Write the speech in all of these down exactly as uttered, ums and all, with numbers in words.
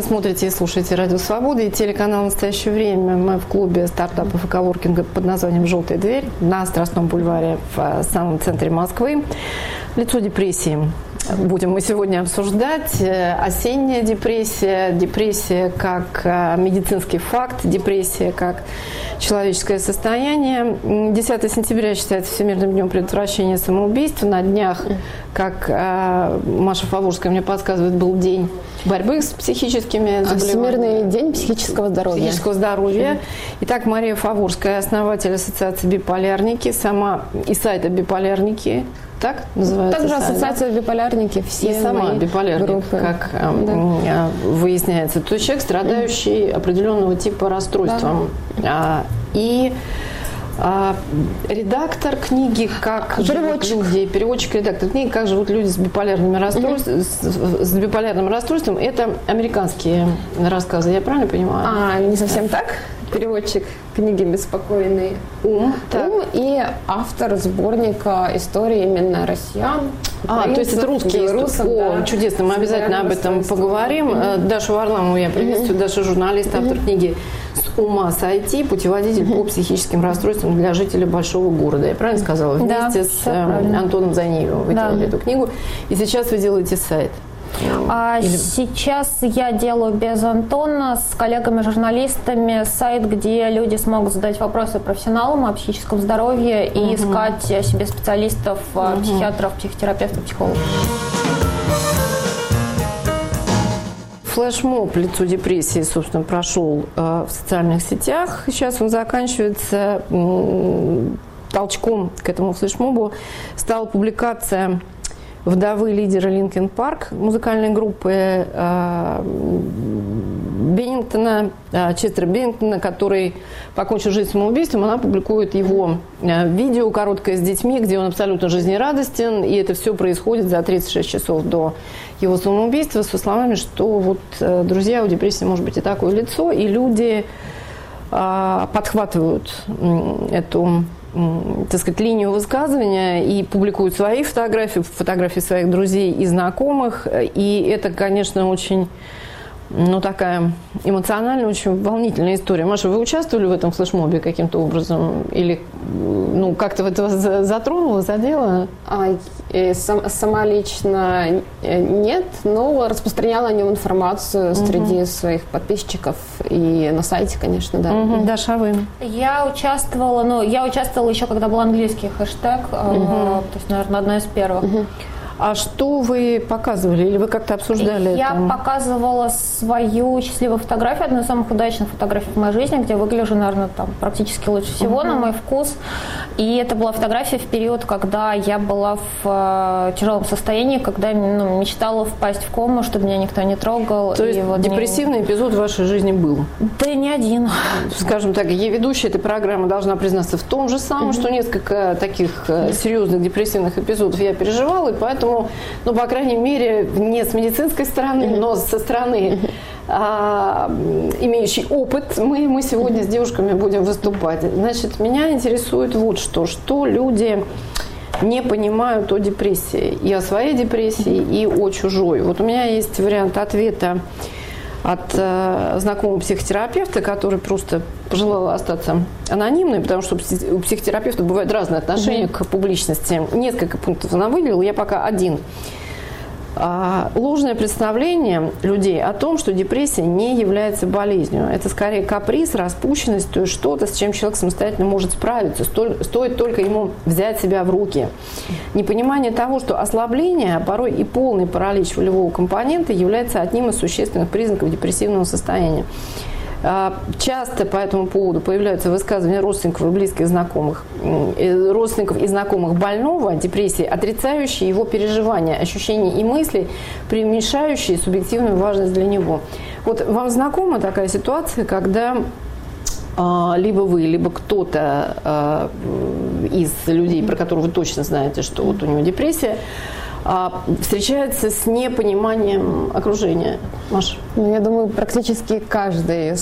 Вы смотрите и слушаете «Радио Свобода» и телеканал «Настоящее время». Мы в клубе стартапов и коворкинга под названием «Желтая дверь» на Страстном бульваре в самом центре Москвы. Лицо депрессии. Будем мы сегодня обсуждать. Осенняя депрессия, депрессия как медицинский факт, депрессия как человеческое состояние. десятое сентября считается Всемирным днем предотвращения самоубийств. На днях, как Маша Фаворская мне подсказывает, был день борьбы с психическими заболеваниями. Всемирный день психического здоровья. Психического здоровья. Итак, Мария Фаворская, основатель ассоциации «Биполярники», сама и сайта «Биполярники». Так называется? Также сайт, ассоциация да? «Биполярники», все и сама биполярник, группы. как Да. выясняется. То есть человек, страдающий определенного типа расстройством. Да. И а, редактор книги «Как живут люди», переводчик, редактор книги «Как живут люди с биполярными расстройствами», mm-hmm. с, с биполярным расстройством. Это американские рассказы, я правильно понимаю? А, не совсем так. Переводчик книги «Беспокойный ум», ум и автор сборника истории именно россиян. А, то есть это русские белорусов. О, да. Чудесно, мы обязательно об этом поговорим. Mm-hmm. Дашу Варламову я приветствую. Mm-hmm. Даша журналист, автор mm-hmm. книги «С ума сойти. Путеводитель mm-hmm. по психическим расстройствам для жителей большого города». Я правильно сказала? Вместе да, с э, Антоном Заниевым вы да. делали эту книгу. И сейчас вы делаете сайт. А Или... Сейчас я делаю без Антона с коллегами-журналистами сайт, где люди смогут задать вопросы профессионалам о психическом здоровье и угу. искать себе специалистов, угу. психиатров, психотерапевтов, психологов. Флешмоб «Лицо депрессии», собственно, прошел э, в социальных сетях. Сейчас он заканчивается. М- толчком к этому флешмобу стала публикация вдовы лидера Линкин Парк, музыкальной группы э, Беннингтона, э, Честера Беннингтона, который покончил жизнь самоубийством. Она публикует его э, видео короткое с детьми, где он абсолютно жизнерадостен, и это все происходит за тридцать шесть часов до его самоубийства, со словами, что вот, э, друзья, у депрессии может быть и такое лицо, и люди э, подхватывают э, эту так сказать, линию высказывания и публикуют свои фотографии, фотографии своих друзей и знакомых. И это, конечно, очень, ну, такая эмоциональная, очень волнительная история. Маша, вы участвовали в этом флешмобе каким-то образом? Или, ну, как-то это вас затронуло, задело? А, сам, сама лично нет, но распространяла о нем информацию угу. среди своих подписчиков и на сайте, конечно, да. Угу. Даша, вы? Я участвовала, ну, я участвовала еще, когда был английский хэштег, угу. э, то есть, наверное, одна из первых. Угу. А что вы показывали? Или вы как-то обсуждали я это? Я показывала свою счастливую фотографию, одну из самых удачных фотографий в моей жизни, где выгляжу, наверное, там практически лучше всего uh-huh. на мой вкус. И это была фотография в период, когда я была в э, тяжелом состоянии, когда ну, мечтала впасть в кому, чтобы меня никто не трогал. То есть и вот депрессивный не... эпизод в вашей жизни был? Да не один. Скажем так, я ведущая этой программы должна признаться в том же самом, uh-huh. что несколько таких э, серьезных депрессивных эпизодов я переживала, и поэтому ну, по крайней мере, не с медицинской стороны, mm-hmm. но со стороны, а, имеющей опыт, мы, мы сегодня mm-hmm. с девушками будем выступать. Значит, меня интересует вот что, что люди не понимают о депрессии, и о своей депрессии, mm-hmm. и о чужой. Вот у меня есть вариант ответа от э, знакомого психотерапевта, который просто пожелал остаться анонимной, потому что у психотерапевта бывают разные отношения mm-hmm. к публичности. Несколько пунктов она выделила, я пока один. А, ложное представление людей о том, что депрессия не является болезнью. Это скорее каприз, распущенность, то есть что-то, с чем человек самостоятельно может справиться. Столь, стоит только ему взять себя в руки. Непонимание того, что ослабление, а порой и полный паралич волевого компонента является одним из существенных признаков депрессивного состояния. Часто по этому поводу появляются высказывания родственников и близких знакомых, родственников и знакомых больного депрессии, отрицающие его переживания, ощущения и мысли, преуменьшающие субъективную важность для него. Вот вам знакома такая ситуация, когда либо вы, либо кто-то из людей, про которых вы точно знаете, что вот у него депрессия, а, встречается с непониманием окружения. Маша? Ну, я думаю, практически каждый,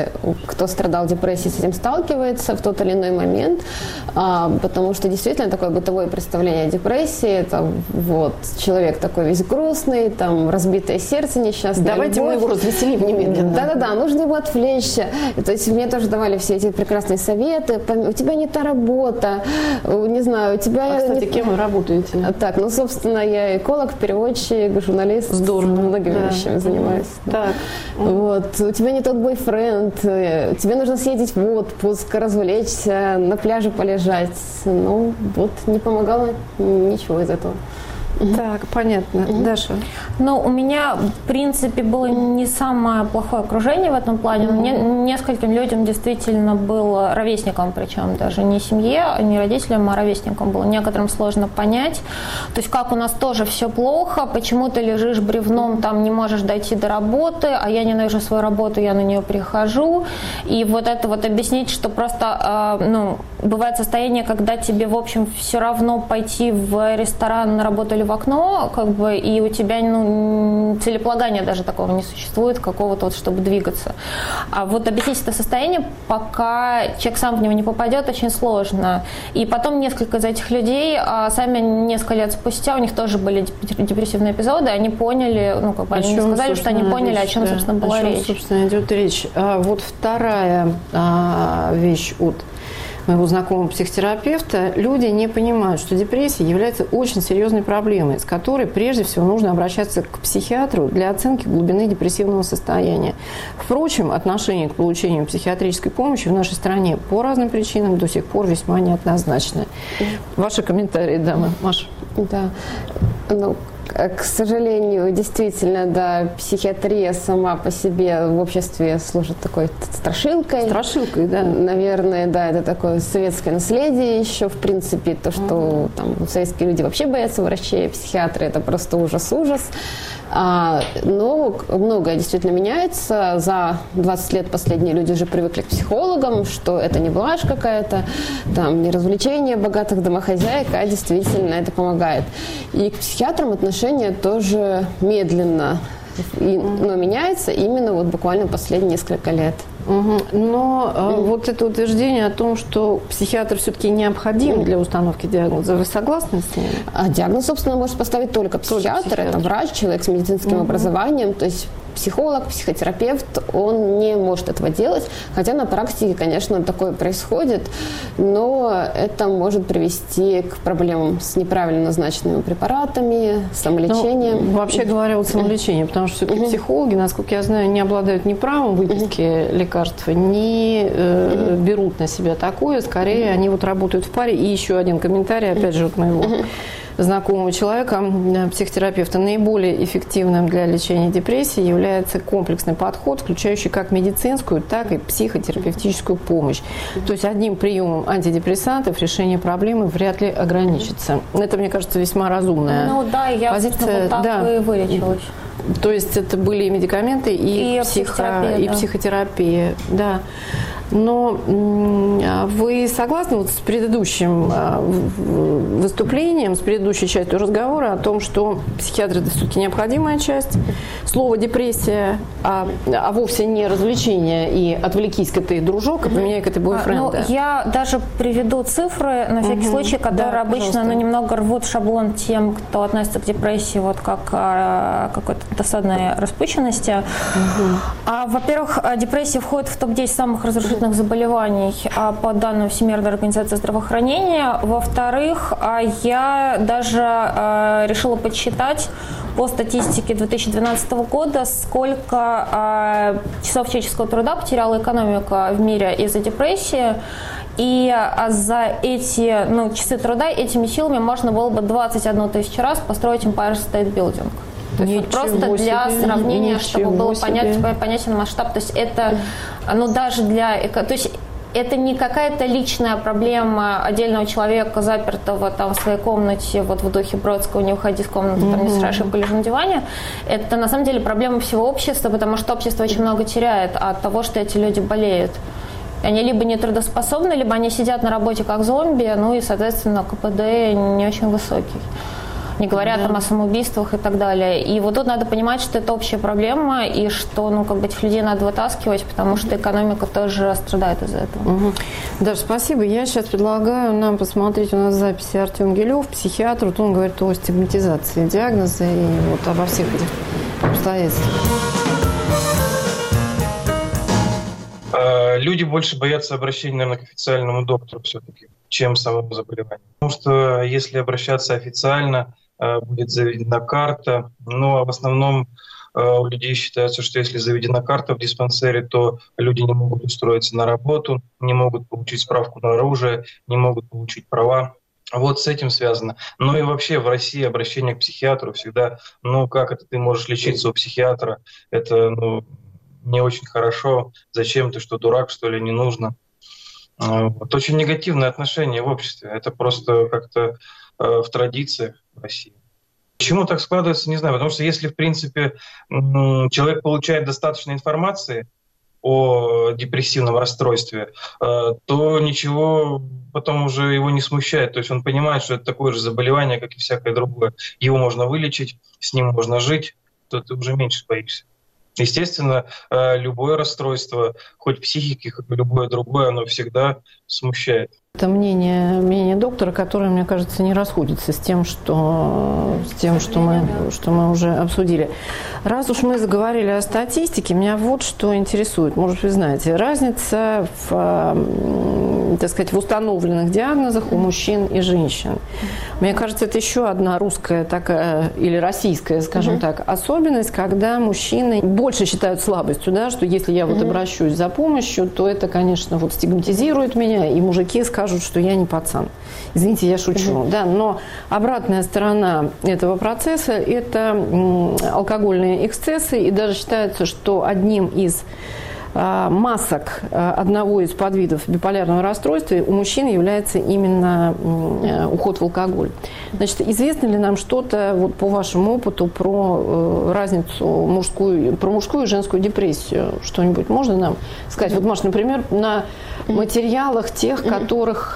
кто страдал депрессией, с этим сталкивается в тот или иной момент, а, потому что действительно такое бытовое представление о депрессии, это вот человек такой весь грустный, там разбитое сердце, несчастная Давайте любовь. мы его развеселим немедленно. Да-да-да, нужно его отвлечься. То есть мне тоже давали все эти прекрасные советы. У тебя не та работа, не знаю, у тебя... А, кстати, не... кем вы работаете? Так, ну, собственно, я эколог, переводчик, журналист. Здорово. Многими да. вещами занимаюсь. Так. Вот. У тебя не тот бойфренд, тебе нужно съездить в отпуск, развлечься, на пляже полежать. Ну, вот не помогало ничего из этого. Так, понятно. Mm-hmm. Даша? Ну, у меня, в принципе, было не самое плохое окружение в этом плане. Mm-hmm. Мне, нескольким людям действительно было ровесникам, причем даже не семье, не родителям, а ровесникам было. Некоторым сложно понять. То есть, как у нас тоже все плохо, почему ты лежишь бревном, там не можешь дойти до работы, а я ненавижу свою работу, я на нее прихожу. И вот это вот объяснить, что просто, э, ну, бывает состояние, когда тебе, в общем, все равно пойти в ресторан, на работу или в окно, как бы, и у тебя, ну, целеполагания даже такого не существует, какого-то вот, чтобы двигаться. А вот объяснить это состояние, пока человек сам в него не попадет, очень сложно. И потом несколько из этих людей, а сами несколько лет спустя, у них тоже были депрессивные эпизоды, они поняли, ну, как бы, они чем, сказали, что они поняли, речь, о чем, да. собственно, была о чем, речь. собственно, идет речь. А вот вторая а, вещь от моего знакомого психотерапевта. Люди не понимают, что депрессия является очень серьезной проблемой, с которой прежде всего нужно обращаться к психиатру для оценки глубины депрессивного состояния. Впрочем, отношение к получению психиатрической помощи в нашей стране по разным причинам до сих пор весьма неоднозначное. Ваши комментарии, дамы. Маша? Да. Ну, к сожалению, действительно, да, психиатрия сама по себе в обществе служит такой страшилкой. Страшилкой, да. Наверное, да, это такое советское наследие еще, в принципе, то, что mm-hmm. там советские люди вообще боятся врачей, психиатры, это просто ужас-ужас. А, но многое действительно меняется. За двадцать лет последние люди уже привыкли к психологам, что это не блажь какая-то, там, не развлечение богатых домохозяек, а действительно это помогает. И к психиатрам отношение тоже медленно, и, но меняется именно вот буквально последние несколько лет. Угу. Но mm. вот это утверждение о том, что психиатр все-таки необходим mm. для установки диагноза, вы согласны с ним? А диагноз, собственно, может поставить только психиатр. Только психиатр. Это врач, человек с медицинским mm-hmm. образованием, то есть психолог, психотерапевт, он не может этого делать, хотя на практике, конечно, такое происходит, но это может привести к проблемам с неправильно назначенными препаратами, самолечением. Ну, вообще говоря, вот самолечение, потому что все-таки mm-hmm. психологи, насколько я знаю, не обладают ни правом выписки mm-hmm. лекарств, не э, mm-hmm. берут на себя такое, скорее mm-hmm. они вот работают в паре. И еще один комментарий, опять же, от моего mm-hmm. знакомого человека, психотерапевта. Наиболее эффективным для лечения депрессии является комплексный подход, включающий как медицинскую, так и психотерапевтическую помощь. То есть одним приемом антидепрессантов решение проблемы вряд ли ограничится. Это, мне кажется, весьма разумная ну, да, я, позиция. Вот так да. и вылечилась. То есть это были и медикаменты, и, и психо, психотерапия. И да. психотерапия, да. Но вы согласны вот с предыдущим выступлением, с предыдущей частью разговора о том, что психиатр – это все-таки необходимая часть? Слово «депрессия», а, а вовсе не развлечение и «отвлекись-ка ты, дружок, и поменяй-ка ты бойфренда». Ну, я даже приведу цифры, на всякий угу. случай, которые да, обычно ну, немного рвут шаблон тем, кто относится к депрессии вот как к какой-то досадной распущенности. Угу. А, во-первых, депрессия входит в топ десять самых разрушительных заболеваний по данным Всемирной организации здравоохранения. Во-вторых, я даже решила подсчитать по статистике две тысячи двенадцатого года, сколько часов человеческого труда потеряла экономика в мире из-за депрессии. И за эти ну, часы труда, этими силами можно было бы двадцать одну тысячу раз построить Empire State Building. То есть вот просто себе, для сравнения, ничего чтобы было понять, понятен масштаб. То есть это, ну даже для, то есть это не какая-то личная проблема отдельного человека, запертого там в своей комнате, вот в духе Бродского, не уходи из комнаты, там не сыграй ошибку, лежи на диване. Это на самом деле проблема всего общества, потому что общество очень много теряет от того, что эти люди болеют. Они либо не трудоспособны, либо они сидят на работе как зомби, ну и, соответственно, КПД не очень высокий. не говоря да. там о самоубийствах и так далее. И вот тут надо понимать, что это общая проблема, и что, ну, как бы этих людей надо вытаскивать, потому что экономика тоже страдает из-за этого. Угу. Даша, спасибо. Я сейчас предлагаю нам посмотреть у нас записи Артем Гилев, психиатр. Вот он говорит о стигматизации диагноза и вот обо всех этих обстоятельствах. Люди больше боятся обращения, наверное, к официальному доктору все-таки, чем самому заболеванию. Потому что если обращаться официально, будет заведена карта. Но в основном у людей считается, что если заведена карта в диспансере, то люди не могут устроиться на работу, не могут получить справку на оружие, не могут получить права. Вот с этим связано. Ну и вообще в России обращение к психиатру всегда, ну как это ты можешь лечиться у психиатра, это ну, не очень хорошо, зачем ты, что дурак, что ли, не нужно. Вот. Очень негативное отношение в обществе, это просто как-то э, в традициях в России. Почему так складывается, не знаю, потому что если, в принципе, человек получает достаточно информации о депрессивном расстройстве, то ничего потом уже его не смущает. То есть он понимает, что это такое же заболевание, как и всякое другое. Его можно вылечить, с ним можно жить, то ты уже меньше боишься. Естественно, любое расстройство, хоть психики, хоть любое другое, оно всегда смущает. Это мнение, мнение доктора, которое, мне кажется, не расходится с тем, что, с тем, что, мы, что мы уже обсудили. Раз уж мы заговорили о статистике, меня вот что интересует. Может, вы знаете, разница в, так сказать, в установленных диагнозах у мужчин и женщин. Мне кажется, это еще одна русская такая, или российская, скажем mm-hmm. так, особенность, когда мужчины больше считают слабостью, да, что если я вот mm-hmm. обращусь за помощью, то это, конечно, вот стигматизирует меня, и мужики скажут, что я не пацан. Извините, я шучу. Угу. Да, но обратная сторона этого процесса – это алкогольные эксцессы. И даже считается, что одним из а, масок а, одного из подвидов биполярного расстройства у мужчин является именно а, уход в алкоголь. Значит, известно ли нам что-то вот, по вашему опыту про э, разницу мужскую, про мужскую и женскую депрессию? Что-нибудь можно нам сказать? Вот, Маш, например, на материалах тех, которых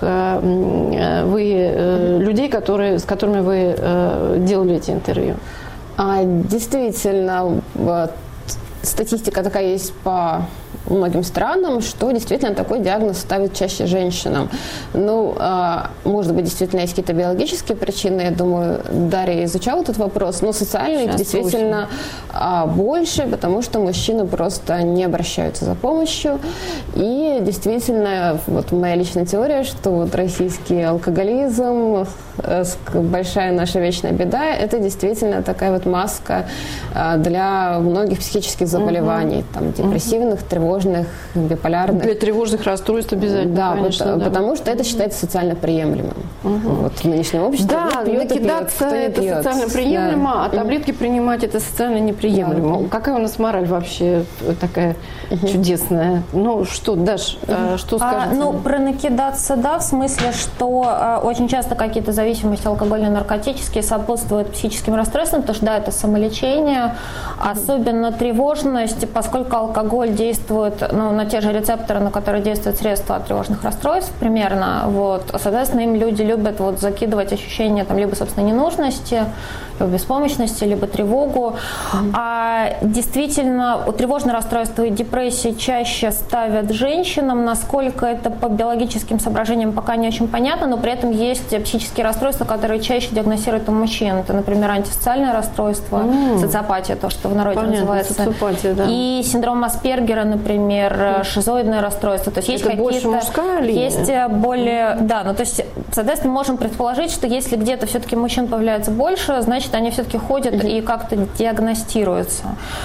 э, вы, э, людей, которые, с которыми вы э, делали эти интервью? А, действительно, вот, статистика такая есть по многим странам, что действительно такой диагноз ставят чаще женщинам. Ну, а, может быть, действительно есть какие-то биологические причины. Я думаю, Дарья изучала этот вопрос. Но социальные Сейчас действительно а, больше, потому что мужчины просто не обращаются за помощью. И действительно, вот моя личная теория, что вот российский алкоголизм, большая наша вечная беда, это действительно такая вот маска а, для многих психических заболеваний, угу. там, депрессивных, тревожных, биполярных. Для тревожных расстройств обязательно, да, конечно. Вот, да, потому что это считается социально приемлемым. Угу. Вот в нынешнем обществе. Да, пьет накидаться пьет, это пьет. социально приемлемо, да. а таблетки принимать это социально неприемлемо. Да. Какая у нас мораль вообще такая угу. чудесная? Ну что, Даш, угу. что скажете? А, ну, про накидаться, да, в смысле, что а, очень часто какие-то зависимости алкогольные, наркотические сопутствуют психическим расстройствам, потому что, да, это самолечение, особенно тревожность, поскольку алкоголь действует ну, на те же рецепторы, на которые действуют средства от тревожных расстройств примерно. Вот. Соответственно, им люди любят вот, закидывать ощущение там, либо собственной ненужности, либо беспомощности, либо тревогу. Mm-hmm. А действительно, тревожные расстройства и депрессии чаще ставят женщинам. Насколько это по биологическим соображениям пока не очень понятно, но при этом есть психические расстройства, которые чаще диагностируют у мужчин. Это, например, антисоциальное расстройство, mm-hmm. социопатия, то, что в народе Понятно, называется. Социопатия, да. И синдром Аспергера, например, mm-hmm. шизоидное расстройство. То есть есть это больше мужская линия? Есть более... Да, ну то есть, соответственно, можем предположить, что если где-то все-таки мужчин появляется больше, значит, они все-таки ходят mm-hmm. и как-то диагностируются.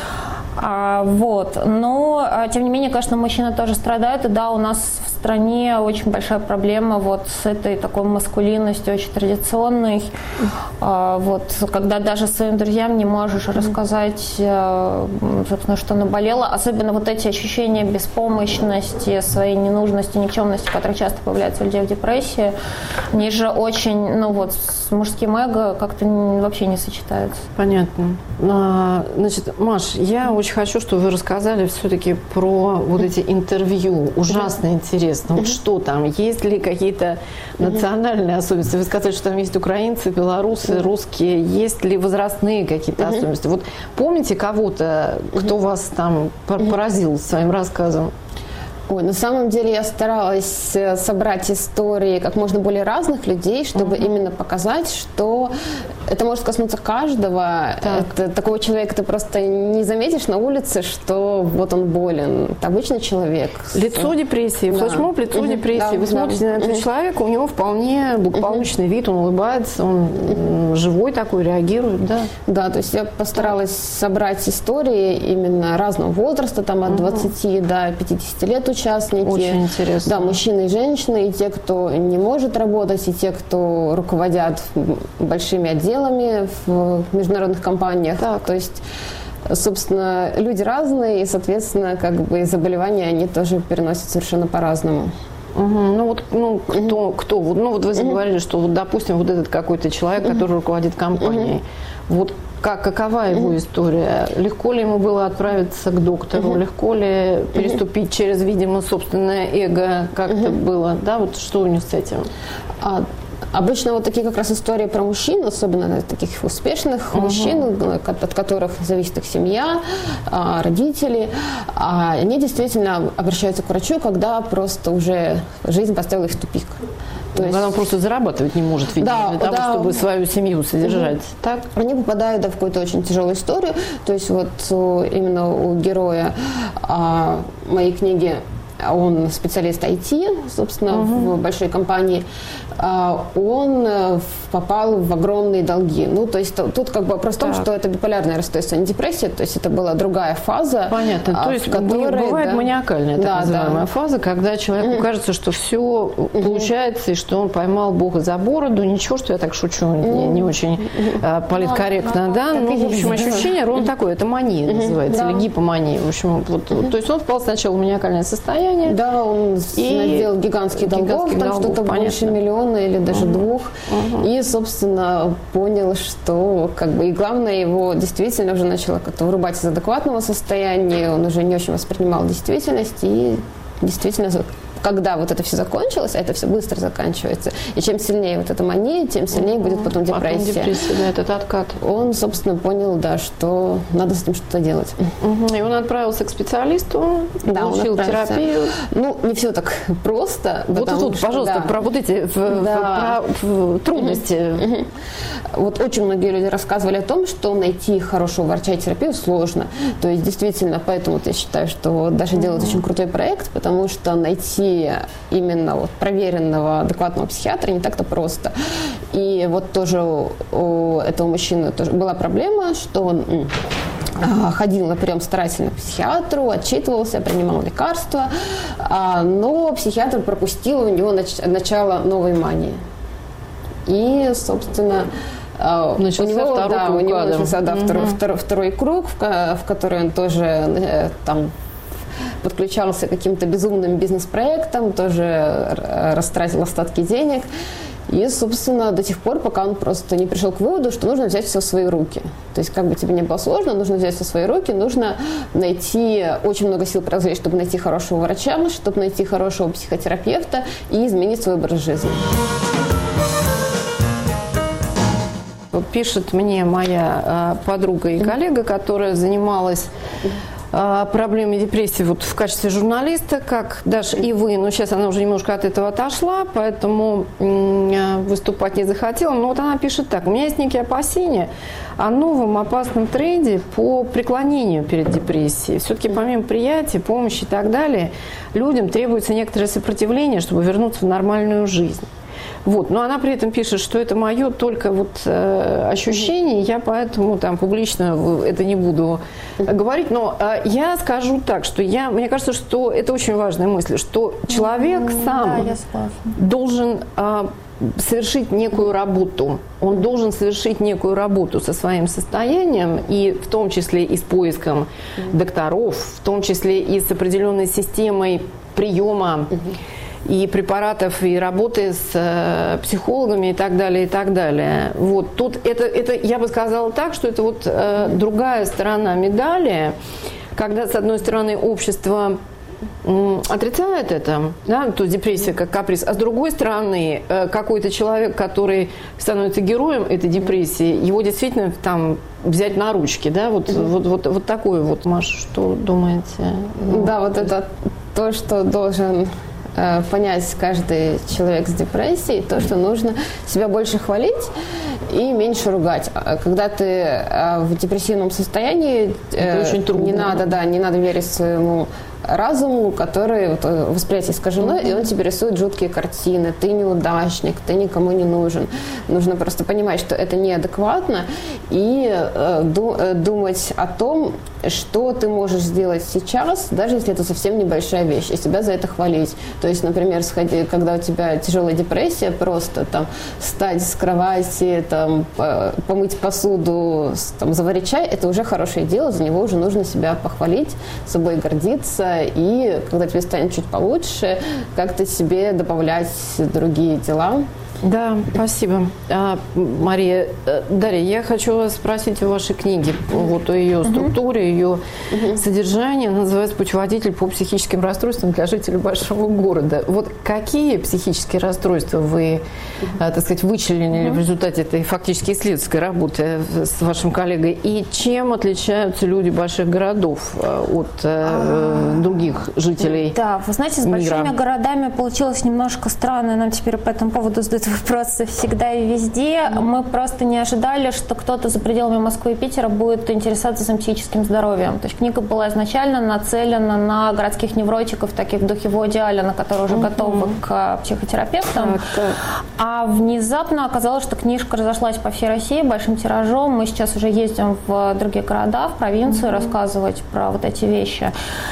А, вот. Но, тем не менее, конечно, мужчины тоже страдают. И да, у нас в стране очень большая проблема вот с этой такой маскулинностью, очень традиционной. А, вот, когда даже своим друзьям не можешь рассказать, собственно, что наболело. Особенно вот эти ощущения беспомощности, своей ненужности, никчемности, которые часто появляются у людей в депрессии, они же очень, ну вот, с мужским эго как-то вообще не сочетаются. Понятно. А, значит, Маш, я очень Очень хочу, чтобы вы рассказали все-таки про вот эти интервью, ужасно интересные. интересно, вот что там, есть ли какие-то национальные особенности? Вы сказали, что там есть украинцы, белорусы, русские, есть ли возрастные какие-то особенности? Вот помните кого-то, кто вас там поразил своим рассказом? Ой, на самом деле я старалась собрать истории как можно более разных людей, чтобы uh-huh. именно показать, что это может коснуться каждого. Это, такого человека ты просто не заметишь на улице, что вот он болен. Это обычный человек. Лицо депрессии, да. флешмоб, лицо uh-huh. депрессии. Да, Вы да. смотрите на этого uh-huh. человека, у него вполне благополучный uh-huh. вид, он улыбается, он uh-huh. живой такой, реагирует. Да. да, то есть я постаралась собрать истории именно разного возраста, там от uh-huh. двадцати до пятидесяти лет участники. Очень интересно. Да, мужчины и женщины, и те, кто не может работать, и те, кто руководят большими отделами в международных компаниях. Так. То есть, собственно, люди разные, и, соответственно, как бы заболевания они тоже переносят совершенно по-разному. Угу. Ну вот, ну кто, кто, ну вот вы заговорили, что вот, допустим, вот этот какой-то человек, который руководит компанией, вот как, какова его mm-hmm. история? Легко ли ему было отправиться к доктору? Mm-hmm. Легко ли переступить mm-hmm. через, видимо, собственное эго? Как-то mm-hmm. было? Да, вот что у них с этим? А, обычно вот такие как раз истории про мужчин, особенно таких успешных mm-hmm. мужчин, от которых зависит их семья, родители, они действительно обращаются к врачу, когда просто уже жизнь поставила их в тупик. То есть... Она просто зарабатывать не может, видимо, да, для того, да. чтобы свою семью содержать. Угу. Так? Они попадают да, в какую-то очень тяжелую историю. То есть вот именно у героя а, моей книги, он специалист ай ти, собственно, угу. в большой компании, он попал в огромные долги. Ну, то есть тут как бы вопрос в том, что это биполярное расстройство, а не депрессия, то есть это была другая фаза. Понятно, то есть которой, бывает да, маниакальная так да, называемая да. фаза, когда человеку mm-hmm. кажется, что все mm-hmm. получается, и что он поймал Бога за бороду, ничего, что я так шучу, mm-hmm. не, не очень mm-hmm. политкорректно, да, да, но, в общем, ощущение ровно такое, это мания mm-hmm. называется, да. или гипомания, в общем, вот, mm-hmm. то есть он впал сначала в маниакальное состояние. Да, он сделал гигантских долгов, там что-то больше миллиона или даже uh-huh. двух. Uh-huh. И, собственно, понял, что как бы и главное, его действительно уже начало как-то вырубать из адекватного состояния, он уже не очень воспринимал действительность и действительно когда вот это все закончилось, а это все быстро заканчивается, и чем сильнее вот эта мания, тем сильнее uh-huh. будет потом депрессия. Потом депрессия, да, этот откат. Он, собственно, понял, да, что надо с этим что-то делать. Uh-huh. И он отправился к специалисту, да, получил терапию. Ну, не все так просто. Вот тут, что, пожалуйста, да. про вот эти да. про, про трудности. Uh-huh. Uh-huh. Вот очень многие люди рассказывали о том, что найти хорошего врача и терапию сложно. То есть, действительно, поэтому я считаю, что даже uh-huh. делают очень крутой проект, потому что найти именно вот проверенного, адекватного психиатра не так-то просто. И вот тоже у этого мужчины тоже была проблема, что он ходил на прием старательно к психиатру, отчитывался, принимал лекарства, но психиатр пропустил у него нач- начало новой мании. И, собственно, начался у него, да, круг, у него да. начался да, угу. второй, второй, второй круг, в, в который он тоже там подключался к каким-то безумным бизнес-проектам, тоже растратил остатки денег. И, собственно, до тех пор, пока он просто не пришел к выводу, что нужно взять все в свои руки. То есть, как бы тебе не было сложно, нужно взять все в свои руки, нужно найти, очень много сил приложить, чтобы найти хорошего врача, чтобы найти хорошего психотерапевта и изменить свой образ жизни. Пишет мне моя подруга и коллега, которая занималась проблемы депрессии вот в качестве журналиста, как даже и вы, но сейчас она уже немножко от этого отошла, поэтому выступать не захотела. Но вот она пишет так: у меня есть некие опасения о новом опасном тренде по преклонению перед депрессией. Все-таки помимо приятия, помощи и так далее, людям требуется некоторое сопротивление, чтобы вернуться в нормальную жизнь. Вот. Но она при этом пишет, что это мое только вот, э, ощущение, я поэтому там публично это не буду говорить. Но э, я скажу так, что я, мне кажется, что это очень важная мысль, что человек сам да, должен э, совершить некую работу. Он должен совершить некую работу со своим состоянием, и в том числе и с поиском докторов, в том числе и с определенной системой приема и препаратов, и работы с э, психологами и так далее, и так далее. Вот тут это, это, я бы сказала так, что это вот э, другая сторона медали, когда, с одной стороны, общество отрицает это, да, то есть депрессия как каприз, а с другой стороны, какой-то человек, который становится героем этой депрессии, его действительно там взять на ручки, да, вот, mm-hmm. вот, вот, вот такое вот, Маша, что думаете? Да, вот это то, что должен э, понять каждый человек с депрессией, то, что нужно себя больше хвалить и меньше ругать. Когда ты э, в депрессивном состоянии, э, это очень трудно. Не надо, да, не надо верить своему разуму, который вот, восприятие искажено, mm-hmm. и он тебе рисует жуткие картины. Ты неудачник, ты никому не нужен. Нужно просто понимать, что это неадекватно, и э, ду- думать о том, что ты можешь сделать сейчас, даже если это совсем небольшая вещь, и себя за это хвалить. То есть, например, сходи, когда у тебя тяжелая депрессия, просто там встать с кровати, там, помыть посуду, там, заварить чай, это уже хорошее дело, за него уже нужно себя похвалить, собой гордиться, и когда тебе станет чуть получше, как-то себе добавлять другие дела. Да, спасибо. А, Мария, Дарья, я хочу вас спросить о вашей книге, вот о ее структуре, ее uh-huh. содержании. Она называется «Путеводитель по психическим расстройствам для жителей большого города». Вот какие психические расстройства вы, uh-huh. так сказать, вычленили uh-huh. в результате этой фактически исследовательской работы с вашим коллегой? И чем отличаются люди больших городов от uh-huh. других жителей Да, вы знаете, с мира? Большими городами получилось немножко странно. Нам теперь по этому поводу задают вопросы всегда и везде. Mm-hmm. Мы просто не ожидали, что кто-то за пределами Москвы и Питера будет интересоваться своим психическим здоровьем. То есть книга была изначально нацелена на городских невротиков, таких в духе Вуди Аллена, которые уже mm-hmm. готовы к психотерапевтам. Mm-hmm. А внезапно оказалось, что книжка разошлась по всей России большим тиражом. Мы сейчас уже ездим в другие города, в провинцию, mm-hmm. рассказывать про вот эти вещи.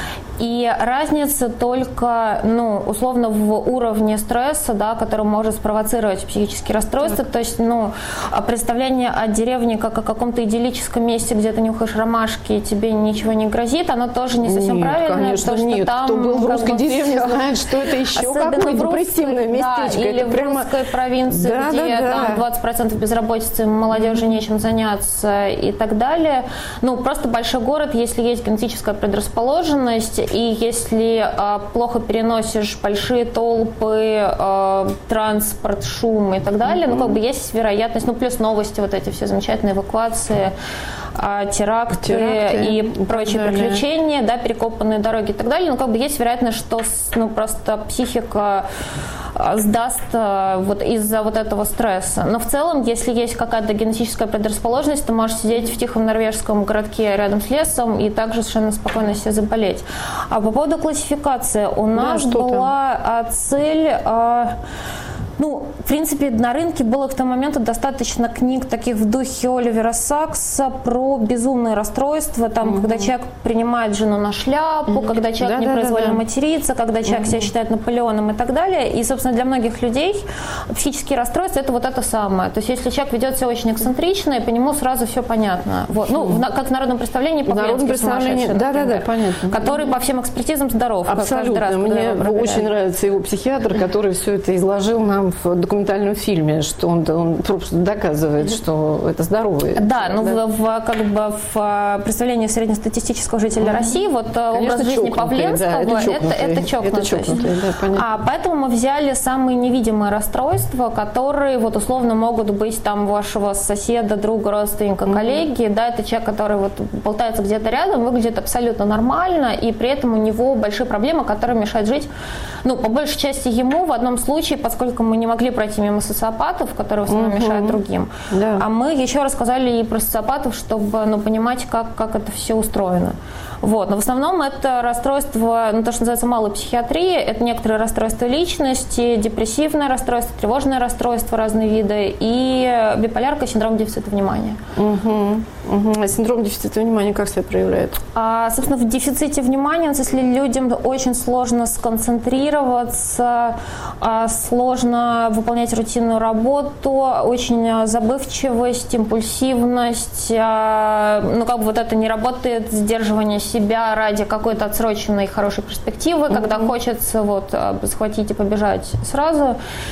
И разница только, ну, условно, в уровне стресса, да, который может спровоцировать психические расстройства. Так. То есть, ну, представление о деревне как о каком-то идиллическом месте, где ты нюхаешь ромашки и тебе ничего не грозит, оно тоже не совсем нет, правильно. Конечно, потому нет. что там, кто был в русской бы, деревне, знает, что это еще какое депрессивное местечко. Да, или это в прямо... русской провинции, да, где да, да. там двадцать процентов безработицы, молодежи нечем заняться и так далее. Ну, просто большой город, если есть генетическая предрасположенность, и если э, плохо переносишь большие толпы, э, транспорт, шум и так далее, mm-hmm. ну, как бы есть вероятность, ну, плюс новости, вот эти все замечательные эвакуации, э, теракты, теракты и прочие далее. приключения, да, перекопанные дороги и так далее, ну, как бы есть вероятность, что, ну, просто психика сдаст вот из-за вот этого стресса. Но в целом, если есть какая-то генетическая предрасположенность, ты можешь сидеть в тихом норвежском городке рядом с лесом и также совершенно спокойно себе заболеть. А по поводу классификации, у нас да, была там? цель... Ну, в принципе, на рынке было к тому моменту достаточно книг таких в духе Оливера Сакса про безумные расстройства, там, угу. когда человек принимает жену на шляпу, угу. когда человек да, непроизвольно да, да. матерится, когда человек угу. себя считает Наполеоном и так далее. И, собственно, для многих людей психические расстройства – это вот это самое. То есть, если человек ведет себя очень эксцентрично, по нему сразу все понятно. Вот. Ну, в, как в народном представлении, по-френски сумасшедший, да, да, да, понятно. Который по всем экспертизам здоров. Абсолютно. Раз, Мне очень нравится его психиатр, который все это изложил нам в документальном фильме, что он, он просто доказывает, что это здоровые. Да, ну да. В, в, как бы в представлении среднестатистического жителя mm-hmm. России вот Конечно, образ жизни Павленского да, это, это, это чокнутость. Это да, а поэтому мы взяли самые невидимые расстройства, которые вот условно могут быть там вашего соседа, друга, родственника, mm-hmm. коллеги. Да, это человек, который вот болтается где-то рядом, выглядит абсолютно нормально, и при этом у него большие проблемы, которые мешают жить. Ну, по большей части ему в одном случае, поскольку мы не могли пройти мимо социопатов, которые в основном угу. мешают другим. Да. А мы еще рассказали и про социопатов, чтобы ну, понимать, как, как это все устроено. Вот. Но в основном это расстройство, ну, то, что называется малой психиатрии, это некоторые расстройства личности, депрессивное расстройство, тревожное расстройство, разные виды, и биполярка, синдром дефицита внимания. Угу. Угу. А синдром дефицита внимания как себя проявляет? А, собственно, в дефиците внимания, если людям очень сложно сконцентрироваться, сложно выполнять рутинную работу, очень забывчивость, импульсивность, ну, как бы вот это не работает, сдерживание себя ради какой-то отсроченной хорошей перспективы, mm-hmm. когда хочется вот схватить и побежать сразу.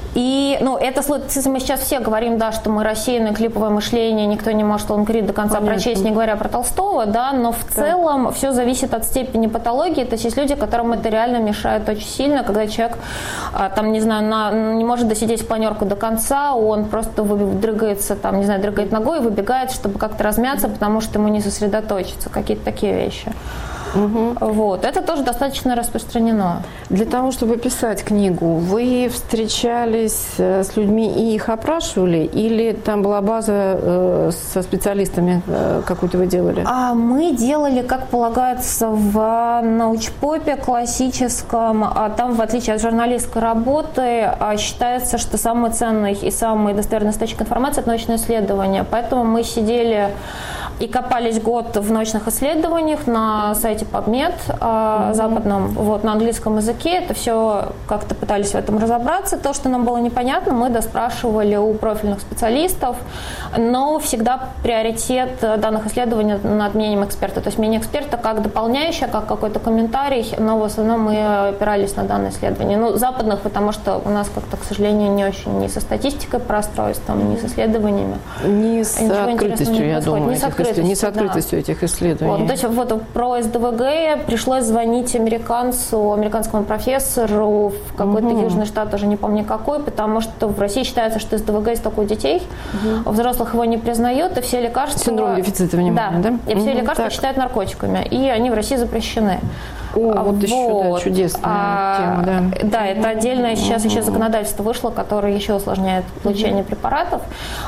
И, ну, это, мы сейчас все говорим, да, что мы рассеянное клиповое мышление, никто не может Лонгрид до конца Понятно. Прочесть, не говоря про Толстого, да, но в да. целом все зависит от степени патологии, то есть есть люди, которым это реально мешает очень сильно, когда человек, там, не знаю, на, не может досидеть планерку до конца, он просто дрыгается, там, не знаю, дрыгает ногой, выбегает, чтобы как-то размяться, потому что ему не сосредоточиться, какие-то такие вещи. Угу. Вот. Это тоже достаточно распространено. Для того, чтобы писать книгу, вы встречались с людьми и их опрашивали, или там была база э, со специалистами, э, какую-то вы делали? А мы делали, как полагается, в научпопе классическом. А там, в отличие от журналистской работы, считается, что самый ценный и самый достоверный источник информации – это научное исследование. Поэтому мы сидели и копались год в научных исследованиях на сайте PubMed э, mm-hmm. западном, вот, на английском языке. Это все как-то пытались в этом разобраться. То, что нам было непонятно, мы доспрашивали у профильных специалистов, но всегда приоритет данных исследований над мнением эксперта. То есть мнение эксперта как дополняющее, как какой-то комментарий, но в основном мы опирались на данные исследования. Ну, западных, потому что у нас как-то, к сожалению, не очень ни со статистикой по расстройствам, ни с исследованиями. Не с открытостью, я думаю, не с открытостью. Не с открытостью да. этих исследований. Вот, то есть вот про СДВГ пришлось звонить американцу, американскому профессору в какой-то угу. южный штат, уже не помню какой, потому что в России считается, что СДВГ есть только у детей, угу. взрослых его не признают, и все лекарства... Синдром дефицита внимания, да? да? И все угу. лекарства так. считают наркотиками, и они в России запрещены. О, а вот, вот еще да, чудесная а, тема, да. Да, это отдельное сейчас еще законодательство вышло, которое еще усложняет получение угу. препаратов.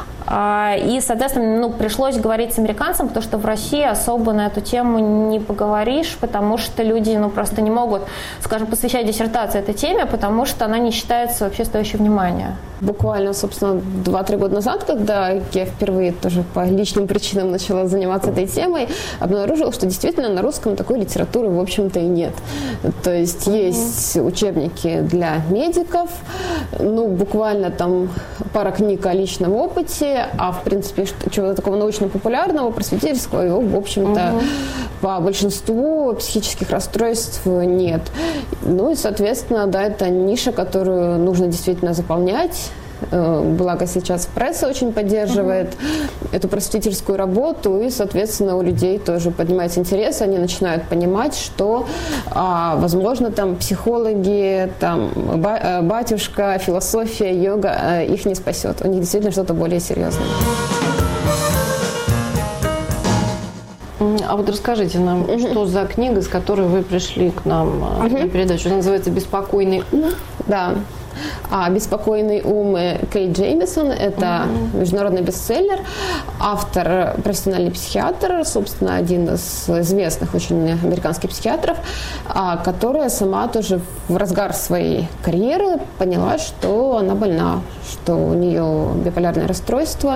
И, соответственно, ну, пришлось говорить с американцем, потому что в России особо на эту тему не поговоришь, потому что люди ну, просто не могут, скажем, посвящать диссертацию этой теме, потому что она не считается вообще стоящей внимания. Буквально, собственно, два-три года назад, когда я впервые тоже по личным причинам начала заниматься этой темой, обнаружила, что действительно на русском такой литературы, в общем-то, и нет. То есть mm-hmm. есть учебники для медиков, ну, буквально там пара книг о личном опыте, а, в принципе, чего-то такого научно-популярного, просветительского, его, в общем-то, угу. по большинству психических расстройств нет. Ну и, соответственно, да, это ниша, которую нужно действительно заполнять. Благо сейчас пресса очень поддерживает uh-huh. эту просветительскую работу, и, соответственно, у людей тоже поднимается интерес, они начинают понимать, что, а, возможно, там психологи, там, батюшка, философия, йога а, их не спасет. У них действительно что-то более серьезное. А вот расскажите нам, uh-huh. что за книга, с которой вы пришли к нам uh-huh. на передачу? Она называется «Беспокойный ум». Да. А «Беспокойный ум» Кей Джеймисон – это mm-hmm. международный бестселлер, автор – профессиональный психиатр, собственно, один из известных очень американских психиатров, которая сама тоже в разгар своей карьеры поняла, что она больна, что у нее биполярное расстройство.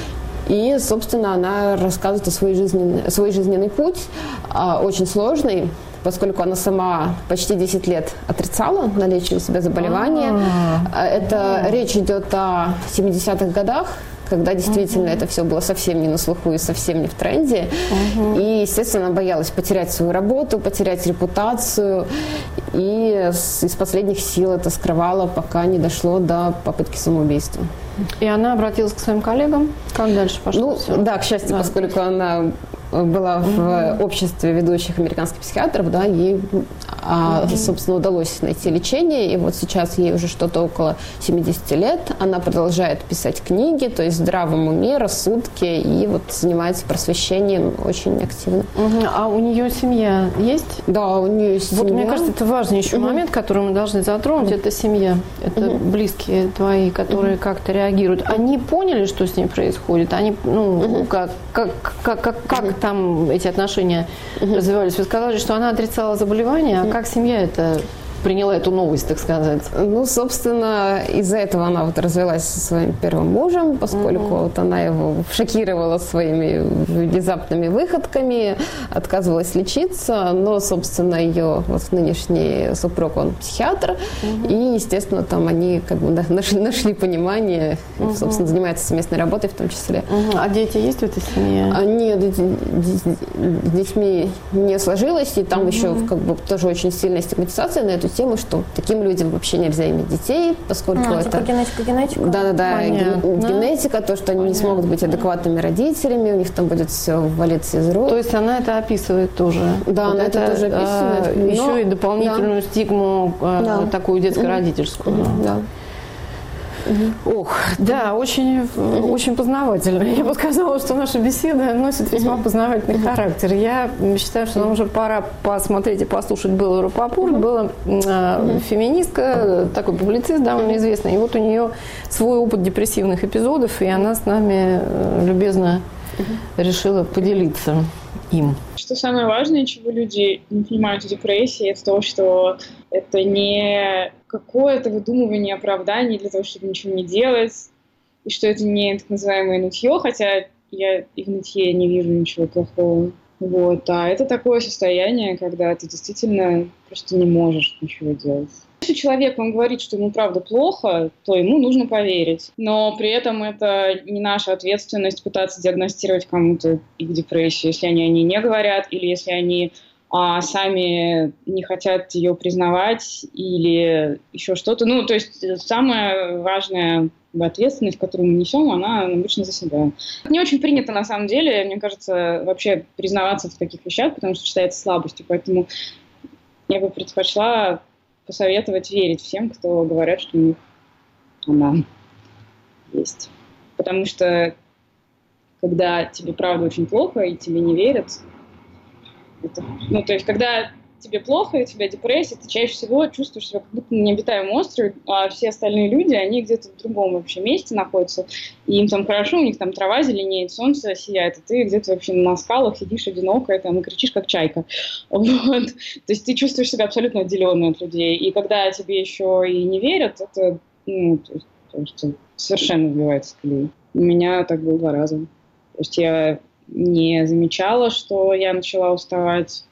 И, собственно, она рассказывает о своей жизненный, свой жизненный путь, очень сложный, поскольку она сама почти десять лет отрицала наличие у себя заболевания. А-а-а. Это А-а-а. речь идет о семидесятых годах, когда действительно Uh-huh. это все было совсем не на слуху и совсем не в тренде. Uh-huh. И, естественно, она боялась потерять свою работу, потерять репутацию. И из последних сил это скрывала, пока не дошло до попытки самоубийства. И она обратилась к своим коллегам? Как дальше пошло? Ну, все? да, к счастью, да. поскольку она была в mm-hmm. обществе ведущих американских психиатров, да, ей, mm-hmm. собственно, удалось найти лечение, и вот сейчас ей уже что-то около семидесяти лет, она продолжает писать книги, то есть в здравом уме, рассудке, и вот занимается просвещением очень активно. Mm-hmm. А у нее семья есть? Да, у нее есть вот, семья. Мне кажется, это важный еще mm-hmm. момент, который мы должны затронуть, mm-hmm. это семья, это mm-hmm. близкие твои, которые mm-hmm. как-то реагируют. Они поняли, что с ней происходит? Они, ну, mm-hmm. как, как, как, как, как mm-hmm. там эти отношения uh-huh. развивались. Вы сказали, что она отрицала заболевание, а uh-huh. как семья это приняла эту новость, так сказать? Ну, собственно, из-за этого она вот развелась со своим первым мужем, поскольку uh-huh. вот она его шокировала своими внезапными выходками, отказывалась лечиться, но, собственно, ее вот нынешний супруг, он психиатр, uh-huh. и, естественно, там они как бы нашли, нашли понимание, uh-huh. собственно, занимаются совместной работой в том числе. Uh-huh. А дети есть в этой семье? А, нет, с детьми не сложилось, и там uh-huh. еще как бы тоже очень сильная стигматизация на эту тему, что таким людям вообще нельзя иметь детей, поскольку а, это... Типа генетика, генетика? Да-да-да, Понятно. генетика, то, что они Понятно. не смогут быть адекватными родителями, у них там будет все валиться из рук. То есть она это описывает тоже? Да, вот она это, это тоже описывает. А, но... Еще и дополнительную да. стигму да. такую детско-родительскую. Mm-hmm. Да. Угу. Ох, да, очень, угу. очень познавательно. Я бы сказала, что наша беседа носит весьма познавательный угу. характер. Я считаю, что нам уже пора посмотреть и послушать Беллу Рапопорт. Угу. Белла э, феминистка, такой публицист довольно известный. И вот у нее свой опыт депрессивных эпизодов, и она с нами э, любезно угу. решила поделиться им. Что самое важное, чего люди не понимают в депрессии, это то, что это не какое-то выдумывание оправданий для того, чтобы ничего не делать, и что это не так называемое нытье, хотя я и в нытье не вижу ничего плохого. Вот. А это такое состояние, когда ты действительно просто не можешь ничего делать. Если человек вам говорит, что ему правда плохо, то ему нужно поверить. Но при этом это не наша ответственность пытаться диагностировать кому-то их депрессию, если они о ней не говорят, или если они а, сами не хотят ее признавать, или еще что-то. Ну, то есть самая важная ответственность, которую мы несем, она обычно за себя. Не очень принято, на самом деле, мне кажется, вообще признаваться в таких вещах, потому что считается слабостью. Поэтому я бы предпочла посоветовать верить всем, кто говорят, что у них она есть. Потому что когда тебе правда очень плохо и тебе не верят, это, ну, то есть когда тебе плохо, и у тебя депрессия, ты чаще всего чувствуешь себя как будто на необитаемом острове, а все остальные люди, они где-то в другом вообще месте находятся, и им там хорошо, у них там трава зеленеет, солнце сияет, а ты где-то вообще на скалах сидишь одинокая там, и кричишь, как чайка. Вот. То есть ты чувствуешь себя абсолютно отделенной от людей, и когда тебе еще и не верят, это, ну, то есть, то есть совершенно вбивается с колеи. У меня так было два раза. То есть я не замечала, что я начала уставать.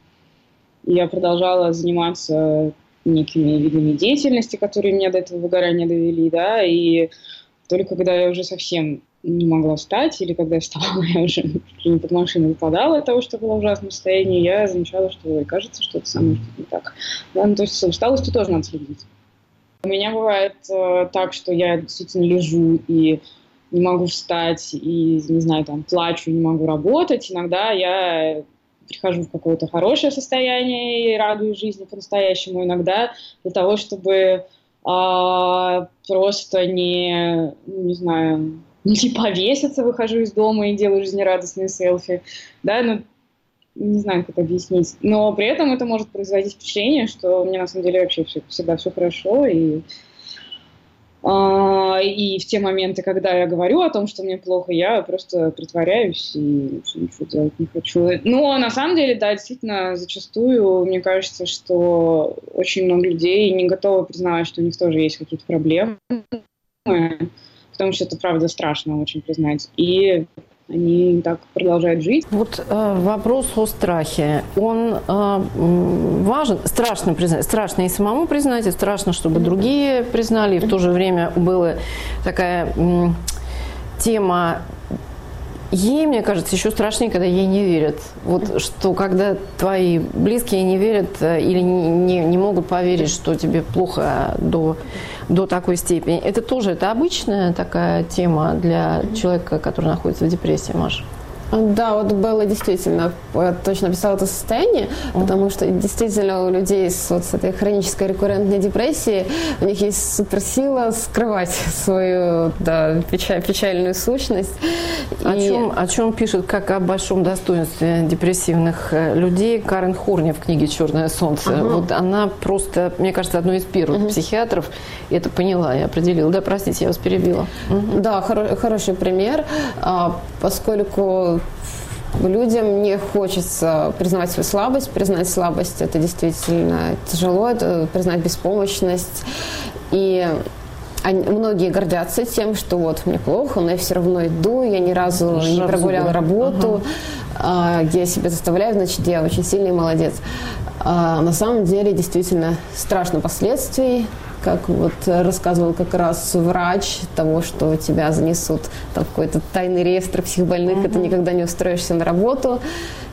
Я продолжала заниматься некими видами деятельности, которые меня до этого выгорания довели, да, и только когда я уже совсем не могла встать, или когда я вставала, я уже не под машину выпадала от того, что было в ужасном состоянии, я замечала, что, ой, кажется, что это со мной что-то не так. Да, ну, то есть с усталостью тоже надо следить. У меня бывает э, так, что я действительно лежу и не могу встать, и, не знаю, там, плачу, не могу работать. Иногда я прихожу в какое-то хорошее состояние и радуюсь жизни по-настоящему. Иногда для того, чтобы а, просто не, не знаю, не повеситься, выхожу из дома и делаю жизнерадостные селфи. Да, ну, не знаю, как это объяснить. Но при этом это может производить впечатление, что у меня на самом деле вообще все, всегда все хорошо. И, а, и в те моменты, когда я говорю о том, что мне плохо, я просто притворяюсь и ничего делать не хочу. Но на самом деле, да, действительно, зачастую мне кажется, что очень много людей не готовы признавать, что у них тоже есть какие-то проблемы, потому что это, правда, страшно очень признать. И они так продолжают жить. Вот э, вопрос о страхе. Он э, важен. Страшно признать. Страшно и самому признать, и страшно, чтобы другие признали. И в то же время была такая э, тема. Ей, мне кажется, еще страшнее, когда ей не верят. Вот что, когда твои близкие не верят или не, не могут поверить, что тебе плохо до, до такой степени. Это тоже это обычная такая тема для человека, который находится в депрессии, Маша? Да, вот Белла действительно точно описала это состояние, mm-hmm. потому что действительно у людей с, вот, с этой хронической рекуррентной депрессией у них есть суперсила скрывать свою да, печаль, печальную сущность. О, И... чем, о чем пишет, как о большом достоинстве депрессивных людей Карен Хорни в книге «Черное солнце». Uh-huh. Вот она просто, мне кажется, одной из первых uh-huh. психиатров это поняла и определила. Да, простите, я вас перебила. Uh-huh. Да, хоро- хороший пример, поскольку людям не хочется признавать свою слабость. Признать слабость – это действительно тяжело, это признать беспомощность. И они, многие гордятся тем, что вот мне плохо, но я все равно иду, я ни разу Жар не прогуляла зубы. работу, ага. где я себя заставляю, значит, я очень сильный молодец. А на самом деле действительно страшно последствий, как вот рассказывал как раз врач, того, что тебя занесут там, в какой-то тайный реестр психбольных, uh-huh. и ты никогда не устроишься на работу.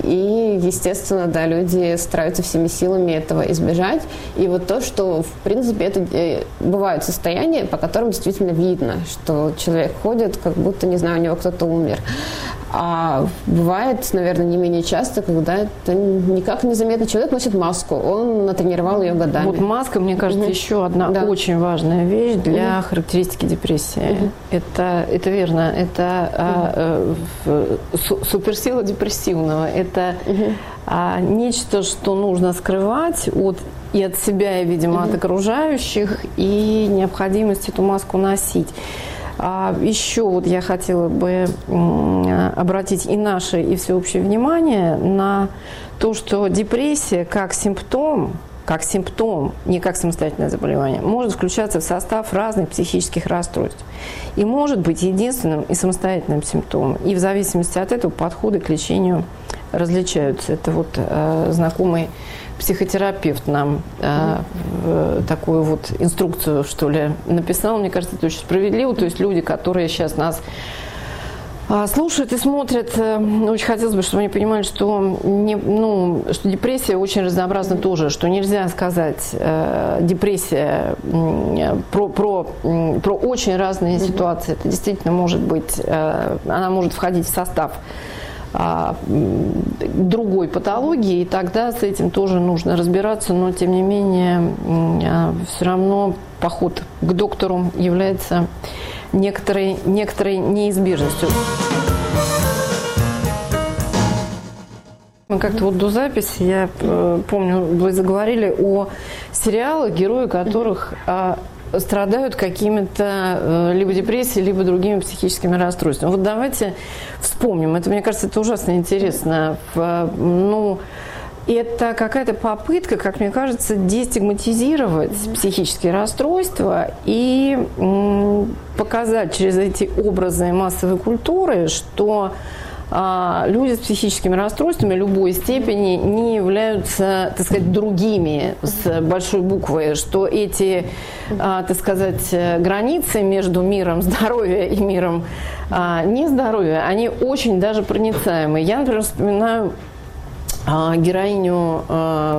И, естественно, да, люди стараются всеми силами этого избежать. И вот то, что, в принципе, это бывают состояния, по которым действительно видно, что человек ходит, как будто, не знаю, у него кто-то умер. А бывает, наверное, не менее часто, когда это никак незаметно. Человек носит маску, он натренировал ее годами. Вот маска, мне кажется, угу. еще одна да. очень важная вещь для угу. характеристики депрессии. Угу. Это, это верно, это угу. а, су- суперсила депрессивного. Это угу. а, нечто, что нужно скрывать от, и от себя, и, видимо, угу. от окружающих, и необходимость эту маску носить. А еще вот я хотела бы обратить и наше, и всеобщее внимание на то, что депрессия как симптом, как симптом, не как самостоятельное заболевание, может включаться в состав разных психических расстройств. И может быть единственным и самостоятельным симптомом. И в зависимости от этого подходы к лечению различаются. Это вот э, знакомый психотерапевт нам э, такую вот инструкцию, что ли, написал. Мне кажется, это очень справедливо. То есть люди, которые сейчас нас э, слушают и смотрят, э, очень хотелось бы, чтобы они понимали, что, не, ну, что депрессия очень разнообразна тоже, что нельзя сказать э, депрессия э, про, про, э, про очень разные mm-hmm. ситуации. Это действительно может быть, э, она может входить в состав другой патологии, и тогда с этим тоже нужно разбираться, но тем не менее все равно поход к доктору является некоторой, некоторой неизбежностью. Мы как-то вот до записи, я помню, вы заговорили о сериалах, герои которых страдают какими-то либо депрессией, либо другими психическими расстройствами. Вот давайте вспомним. Это, мне кажется, это ужасно интересно. Ну, это какая-то попытка, как мне кажется, дестигматизировать психические расстройства и показать через эти образы массовой культуры, что люди с психическими расстройствами любой степени не являются, так сказать, другими с большой буквы, что эти, так сказать, границы между миром здоровья и миром нездоровья, они очень даже проницаемы. Я, например, вспоминаю героиню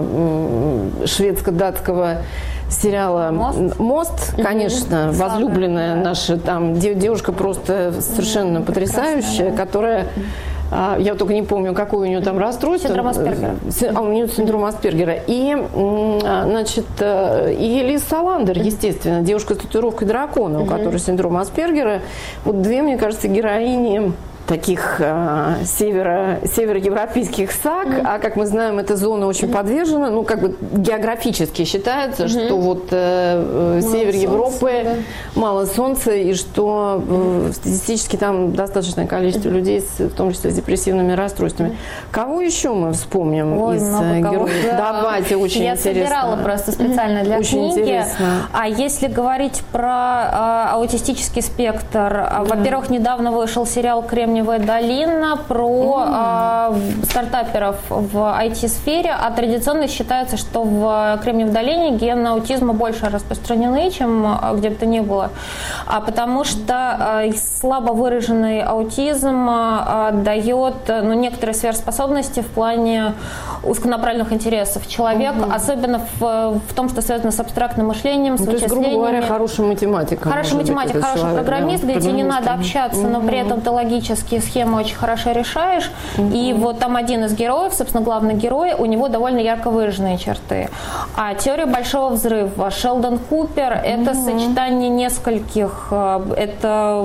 шведско-датского сериала «Мост», «Мост», конечно, mm-hmm. возлюбленная да. наша там девушка просто совершенно mm-hmm. потрясающая, да. которая, а, я только не помню, какое у нее там расстройство. Синдром Аспергера. А у нее синдром Аспергера. И, значит, и Лиз Саландер, естественно, девушка с татуировкой дракона, mm-hmm. у которой синдром Аспергера. Вот две, мне кажется, героини таких э, северо, североевропейских саг, mm-hmm. а как мы знаем, эта зона очень mm-hmm. подвержена, ну как бы географически считается, mm-hmm. что вот э, север Европы солнца, да. мало солнца, и что э, статистически там достаточное количество mm-hmm. людей, с, в том числе с депрессивными расстройствами. Mm-hmm. Кого еще мы вспомним Ой, из героев? Да. Давайте, очень Я интересно. Я собирала просто специально для очень книги. Интересно. А если говорить про э, аутистический спектр, да. во-первых, недавно вышел сериал «Кремниевая долина» про mm-hmm. э, стартаперов в ай ти-сфере, а традиционно считается, что в Кремниевой долине гены аутизма больше распространены, чем где бы то ни было, а потому что э, слабо выраженный аутизм э, дает ну, некоторые сверхспособности в плане узконаправленных интересов человека, mm-hmm. особенно в, в том, что связано с абстрактным мышлением, с ну, вычислениями. То есть, грубо говоря, хороший математик. Хороший математик, хороший человек, программист, да, где тебе не надо общаться, mm-hmm. но при этом ты логически схему очень хорошо решаешь. Mm-hmm. И вот там один из героев, собственно, главный герой, у него довольно ярко выраженные черты. А «Теория большого взрыва», Шелдон Купер, mm-hmm. это сочетание нескольких, это,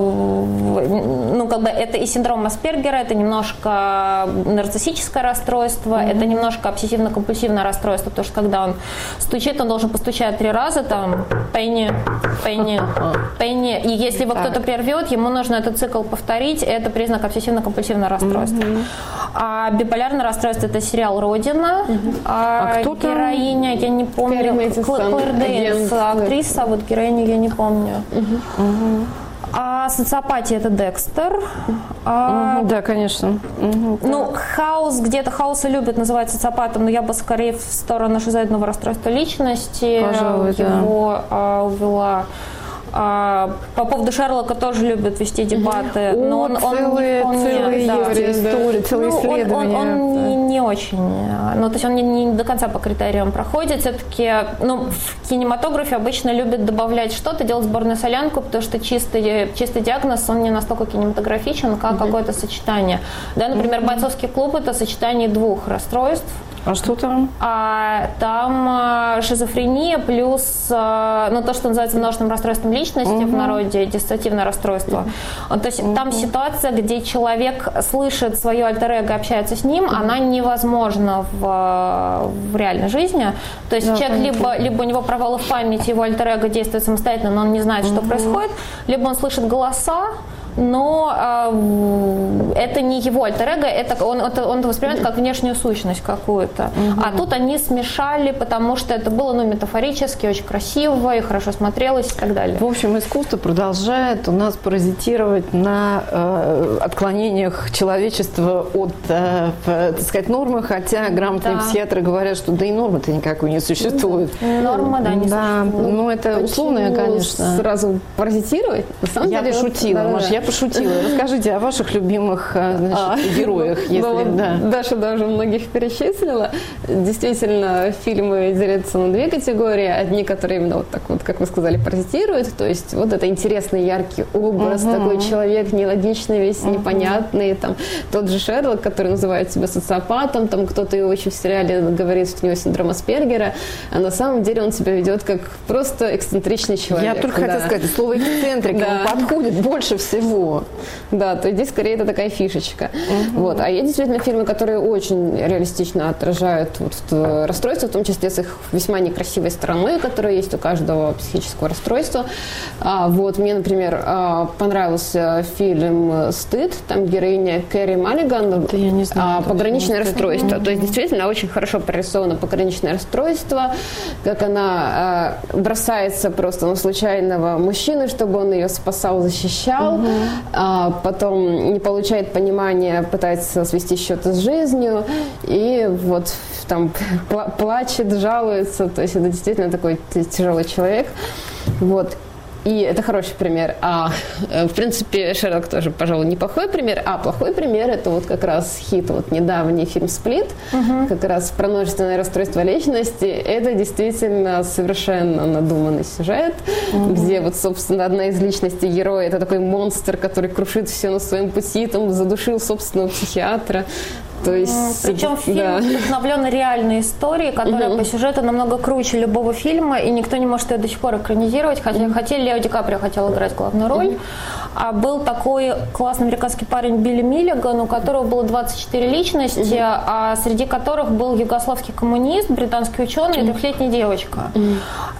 ну, как бы, это и синдром Аспергера, это немножко нарциссическое расстройство, mm-hmm. это немножко обсессивно-компульсивное расстройство, потому что когда он стучит, он должен постучать три раза, там, пенни, пенни, пенни, и если его кто-то прервет, ему нужно этот цикл повторить, это признак обсессивно-компульсивного расстройства. Mm-hmm. А биполярное расстройство — это сериал «Родина». Mm-hmm. А, а кто героиня, я не помню, Клэр Дэйнс, актриса, вот героиню я не помню. Mm-hmm. Mm-hmm. А социопатия — это Декстер. А, угу, да, конечно. Угу, ну, Хаус, где-то Хауса любят называть социопатом, но я бы скорее в сторону шизоидного расстройства личности. Пожалуй, его да. а, увела. А, по поводу Шерлока тоже любят вести дебаты, угу. но он, он целые, он, целые да, истории, целые ну, исследования. Он, он, он не, не очень, ну то есть он не, не до конца по критериям проходит. Все-таки, ну, в кинематографе обычно любят добавлять что-то, делать сборную солянку, потому что чистый, чистый диагноз, он не настолько кинематографичен, как угу. какое-то сочетание. Да, например, «Бойцовский клуб» — это сочетание двух расстройств. А что там? А, там шизофрения плюс, ну, то, что называется множественным расстройством личности, угу. в народе, диссоциативное расстройство. То есть угу. там ситуация, где человек слышит свое альтер-эго и общается с ним, угу. она невозможна в, в реальной жизни. То есть да, человек либо, либо у него провалы в памяти, его альтер-эго действует самостоятельно, но он не знает, угу. что происходит, либо он слышит голоса, но э, это не его альтер-эго, это он, это, он это воспринимает как внешнюю сущность какую-то. Угу. А тут они смешали, потому что это было, ну, метафорически, очень красиво и хорошо смотрелось и так далее. В общем, искусство продолжает у нас паразитировать на э, отклонениях человечества от, э, так сказать, нормы, хотя грамотные да. психиатры говорят, что да и нормы-то никакой не существует. Норма, да, не да, существует. Ну, это условное, конечно. Сразу паразитировать? На самом я деле, пошутила, вот, Маш, да, я пошутила. Расскажите о ваших любимых, значит, а, героях, если ну, да. Даша даже многих перечислила. Действительно, фильмы делятся на две категории. Одни, которые именно вот так вот, как вы сказали, паразитируют. То есть вот это интересный, яркий образ, угу. такой человек нелогичный, весь угу. непонятный. Там, тот же Шерлок, который называет себя социопатом, там кто-то его еще в сериале говорит, что у него синдром Аспергера, а на самом деле он себя ведет как просто эксцентричный человек. Я только да. хотела сказать, слово эксцентрик да. ему подходит больше всего. Да, то есть здесь скорее это такая фишечка. Uh-huh. Вот. А есть действительно фильмы, которые очень реалистично отражают вот расстройства, в том числе с их весьма некрасивой стороной, которая есть у каждого психического расстройства. А, вот. Мне, например, понравился фильм «Стыд», там героиня Кэрри Маллиган, да, я не знаю, «Пограничное расстройство». Uh-huh. То есть действительно очень хорошо прорисовано пограничное расстройство, как она а, бросается просто на случайного мужчину, чтобы он ее спасал, защищал. Uh-huh. А потом не получает понимания, пытается свести счеты с жизнью и вот там плачет, жалуется. То есть это действительно такой тяжелый человек. Вот. И это хороший пример. А, в принципе, Шерлок тоже, пожалуй, неплохой пример. А плохой пример – это вот как раз хит, вот недавний фильм «Сплит», угу. как раз про множественное расстройство личности. Это действительно совершенно надуманный сюжет, угу. где вот, собственно, одна из личностей героя – это такой монстр, который крушит все на своем пути, там, задушил собственного психиатра. То есть, причем фильм да. вдохновлен реальной историей, которая угу. по сюжету намного круче любого фильма, и никто не может ее до сих пор экранизировать, хотя угу. хотели, Лео Ди Каприо хотел играть главную роль. Угу. А был такой классный американский парень Билли Миллиган, у которого было двадцать четыре личности, угу. а среди которых был югославский коммунист, британский ученый и трехлетняя девочка. Угу.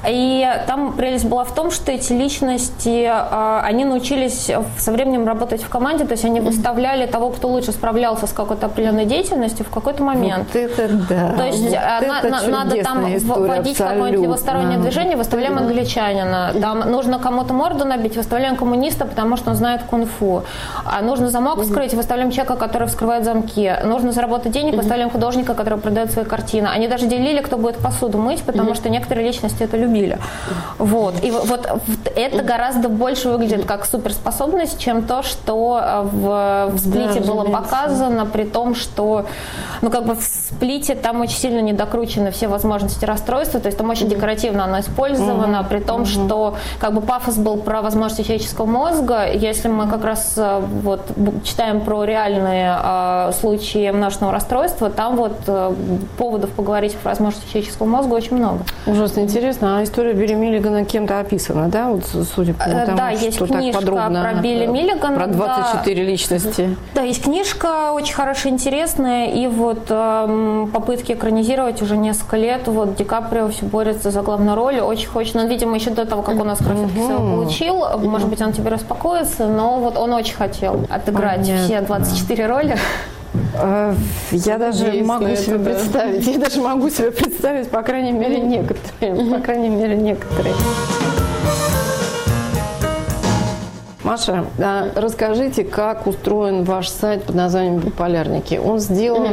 И там прелесть была в том, что эти личности, они научились со временем работать в команде, то есть они выставляли того, кто лучше справлялся с какой-то определенной деятельностью в какой-то момент. Вот это да. То есть вот на, на, надо там вводить какое-нибудь левостороннее движение, выставляем да. англичанина. Там нужно кому-то морду набить, выставляем коммуниста, потому что он знает кунг-фу. А нужно замок вскрыть, выставляем человека, который вскрывает замки. Нужно заработать денег, выставляем художника, который продает свои картины. Они даже делили, кто будет посуду мыть, потому что некоторые личности это любили. Вот. И вот это гораздо больше выглядит как суперспособность, чем то, что в, в «Сплите» да, было показано, при том, что что, ну, как бы в «Сплите» там очень сильно недокручены все возможности расстройства, то есть там очень mm-hmm. декоративно оно использовано, mm-hmm. при том, mm-hmm. что как бы пафос был про возможности человеческого мозга. Если мы как раз вот читаем про реальные э, случаи множественного расстройства, там вот э, поводов поговорить про возможности человеческого мозга очень много. Ужасно интересно. А история Билли Миллигана кем-то описана, да? Вот, судя по тому, да, есть что книжка так подробно про Билли Миллигана. Про двадцать четыре да. личности. Да, есть книжка очень хорошая, интересная. И вот э, попытки экранизировать уже несколько лет. Вот Ди Каприо все борется за главную роль. Очень хочет. Он, видимо, еще до того, как он Оскар mm-hmm. получил. Mm-hmm. Может быть, он теперь успокоится. Но вот он очень хотел отыграть Понятно. все двадцать четыре роли. Я даже Есть могу себе да. представить. Я даже могу себе представить, по крайней мере, некоторые. По крайней мере, некоторые. Маша, а расскажите, как устроен ваш сайт под названием «Биполярники». Он сделан mm-hmm.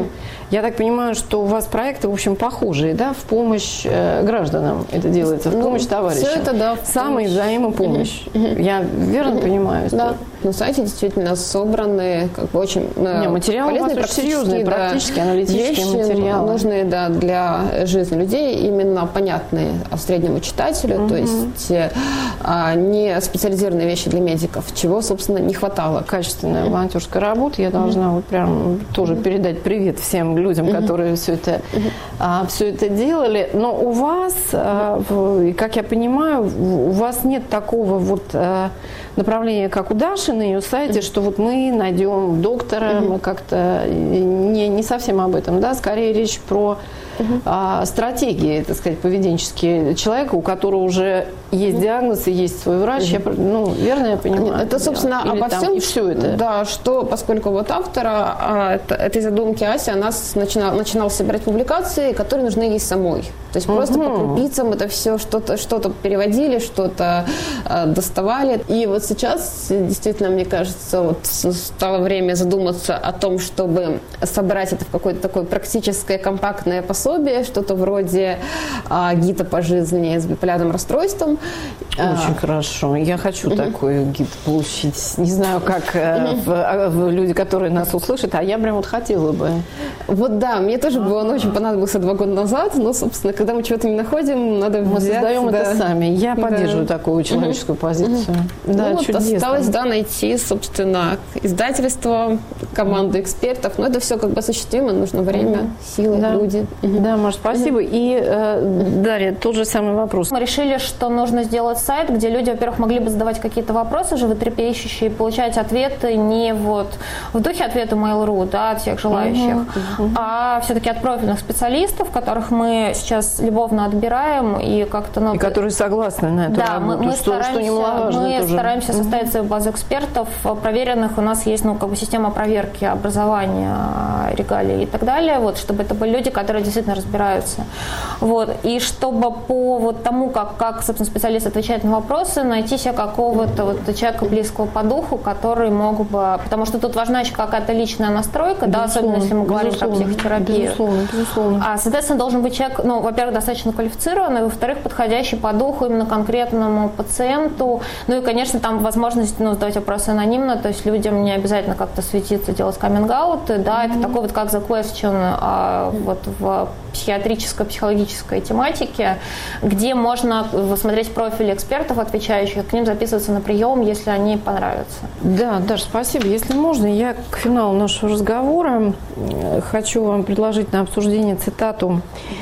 Я так понимаю, что у вас проекты, в общем, похожие, да, в помощь э, гражданам это делается, в помощь ну, товарищам. Все это, да. Самая взаимопомощь. Uh-huh. Я верно uh-huh. понимаю? Да. На сайте действительно собраны как бы очень Не, материалы полезные, очень серьезные, да, практически аналитические вещи, материалы. Нужные, да, для жизни людей, именно понятные среднему читателю, uh-huh. то есть а, не специализированные вещи для медиков, чего, собственно, не хватало. Качественная uh-huh. волонтерская работа. Я должна uh-huh. вот прям тоже uh-huh. передать привет всем людям, uh-huh. которые все это, uh-huh. а, все это делали. Но у вас, а, в, как я понимаю, у вас нет такого вот а, направления, как у Даши на ее сайте, uh-huh. что вот мы найдем доктора, uh-huh. мы как-то не, не совсем об этом, да, скорее речь про uh-huh. а, стратегии, так сказать, поведенческие человека, у которого уже есть uh-huh. диагноз и есть свой врач. Uh-huh. Я, ну, верно я понимаю? Это, собственно, Или обо там, всем, и все это. Да, что, поскольку вот автора а, это, этой задумки Ася, она начинала, начинала собирать публикации, которые нужны ей самой. То есть uh-huh. просто по крупицам это все что-то, что-то переводили, что-то а, доставали. И вот сейчас, действительно, мне кажется, вот стало время задуматься о том, чтобы собрать это в какое-то такое практическое, компактное пособие, что-то вроде а, гида по жизни с биполярным расстройством. Очень а, хорошо. Я хочу uh-huh. такой гид получить. Не знаю, как uh-huh. в, в люди, которые нас услышат, а я прям вот хотела бы. Вот да, мне тоже uh-huh. было, он очень понадобился два года назад, но, собственно, когда мы чего-то не находим, надо мы взять, создаем да. это сами. Я да. поддерживаю такую человеческую uh-huh. позицию. Uh-huh. Да, ну, чудесно. Вот осталось, да, найти, собственно, издательство, команду экспертов, но это все как бы осуществимо, нужно время, uh-huh. силы, да. люди. Uh-huh. Да, Маш, спасибо. Uh-huh. И, э, Дарья, тот же самый вопрос. Мы решили, что нужно сделать сайт, где люди, во-первых, могли бы задавать какие-то вопросы животрепещущие, получать ответы не вот в духе ответа Mail.ru, да, от всех желающих, uh-huh. Uh-huh. а все-таки от профильных специалистов, которых мы сейчас любовно отбираем и как-то... Ну, и которые согласны на эту да, работу, мы, мы что, стараемся, что немаловажно мы тоже. стараемся uh-huh. составить свою базу экспертов, проверенных. У нас есть, ну, как бы система проверки образования, регалий и так далее, вот, чтобы это были люди, которые действительно разбираются. Вот, и чтобы по вот тому, как, как, собственно, специалист отвечает на вопросы, найти себе какого-то вот человека близкого по духу, который мог бы... Потому что тут важна еще какая-то личная настройка, да, особенно если мы говорим про психотерапию. Безусловно, безусловно. А, соответственно, должен быть человек, ну, во-первых, достаточно квалифицированный, во-вторых, подходящий по духу именно конкретному пациенту. Ну и, конечно, там возможность, ну, задавать вопросы анонимно, то есть людям не обязательно как-то светиться, делать каминг-ауты, да, mm-hmm. это такой вот как The Question а, вот в психиатрической, психологической тематике, где можно смотреть профили экспертов, отвечающих, к ним записываться на прием, если они понравятся. Да, Даша, спасибо. Если можно, я к финалу нашего разговора хочу вам предложить на обсуждение цитату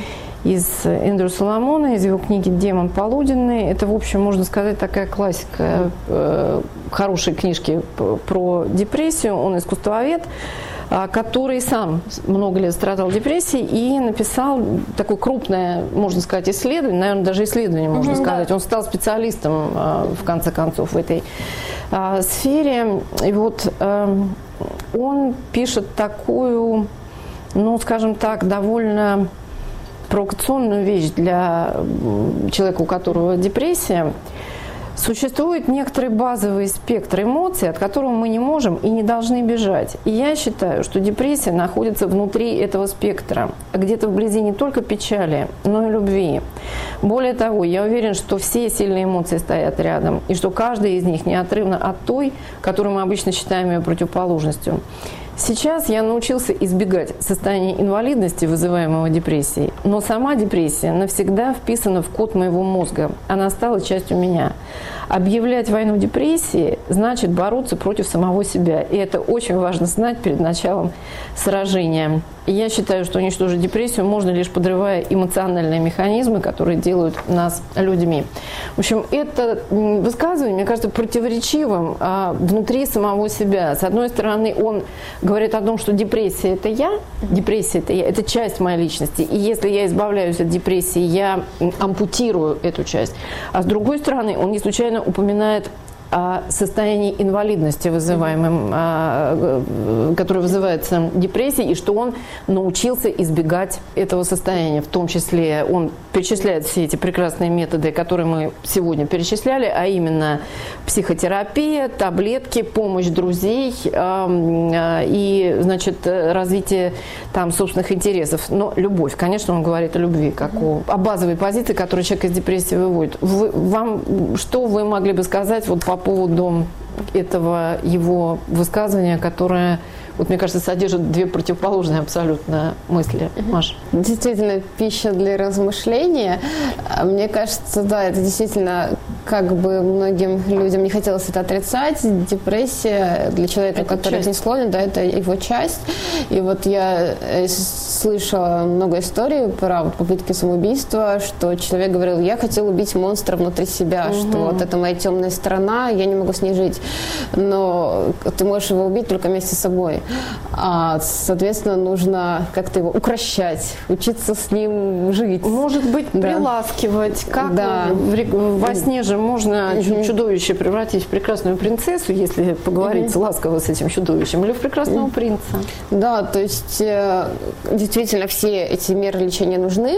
из Эндрю Соломона, из его книги «Демон полуденный». Это, в общем, можно сказать, такая классика э, хорошей книжки про депрессию. Он искусствовед, который сам много лет страдал депрессией и написал такое крупное, можно сказать, исследование, наверное, даже исследование, можно mm-hmm, сказать. Да. Он стал специалистом, в конце концов, в этой сфере. И вот он пишет такую, ну, скажем так, довольно провокационную вещь для человека, у которого депрессия. Существует некоторый базовый спектр эмоций, от которого мы не можем и не должны бежать. И я считаю, что депрессия находится внутри этого спектра, где-то вблизи не только печали, но и любви. Более того, я уверен, что все сильные эмоции стоят рядом, и что каждая из них неотрывна от той, которую мы обычно считаем ее противоположностью. Сейчас я научился избегать состояния инвалидности, вызываемого депрессией, но сама депрессия навсегда вписана в код моего мозга. Она стала частью меня. Объявлять войну депрессии значит бороться против самого себя. И это очень важно знать перед началом сражения. И я считаю, что уничтожить депрессию можно лишь подрывая эмоциональные механизмы, которые делают нас людьми. В общем, это высказывание, мне кажется, противоречивым а, внутри самого себя. С одной стороны, он говорит о том, что депрессия – это я, депрессия – это я, это часть моей личности. И если я избавляюсь от депрессии, я ампутирую эту часть. А с другой стороны, он не случайно упоминает о состоянии инвалидности, вызываемым, а, которое вызывается депрессией, и что он научился избегать этого состояния. В том числе он перечисляет все эти прекрасные методы, которые мы сегодня перечисляли, а именно психотерапия, таблетки, помощь друзей и, значит, развитие там собственных интересов. Но любовь, конечно, он говорит о любви, как о, о базовой позиции, которую человек из депрессии выводит. Вы, вам, что вы могли бы сказать вот по поводу этого его высказывания, которое, вот, мне кажется, содержит две противоположные абсолютно мысли? Маша? Действительно, пища для размышления. Мне кажется, да, это действительно, как бы многим людям не хотелось это отрицать, депрессия для человека, это который часть. Не склонен, да, это его часть. И вот я слышала много историй про попытки самоубийства, что человек говорил: я хотел убить монстра внутри себя, угу. что вот это моя темная сторона, я не могу с ней жить. Но ты можешь его убить только вместе с собой. А, соответственно, нужно как-то его укрощать, учиться с ним жить. Может быть, да. приласкивать. Как да. в, во сне же можно угу. чудовище превратить в прекрасную принцессу, если поговорить угу. ласково с этим чудовищем, или в прекрасного угу. принца. Да, то есть действительно все эти меры лечения нужны,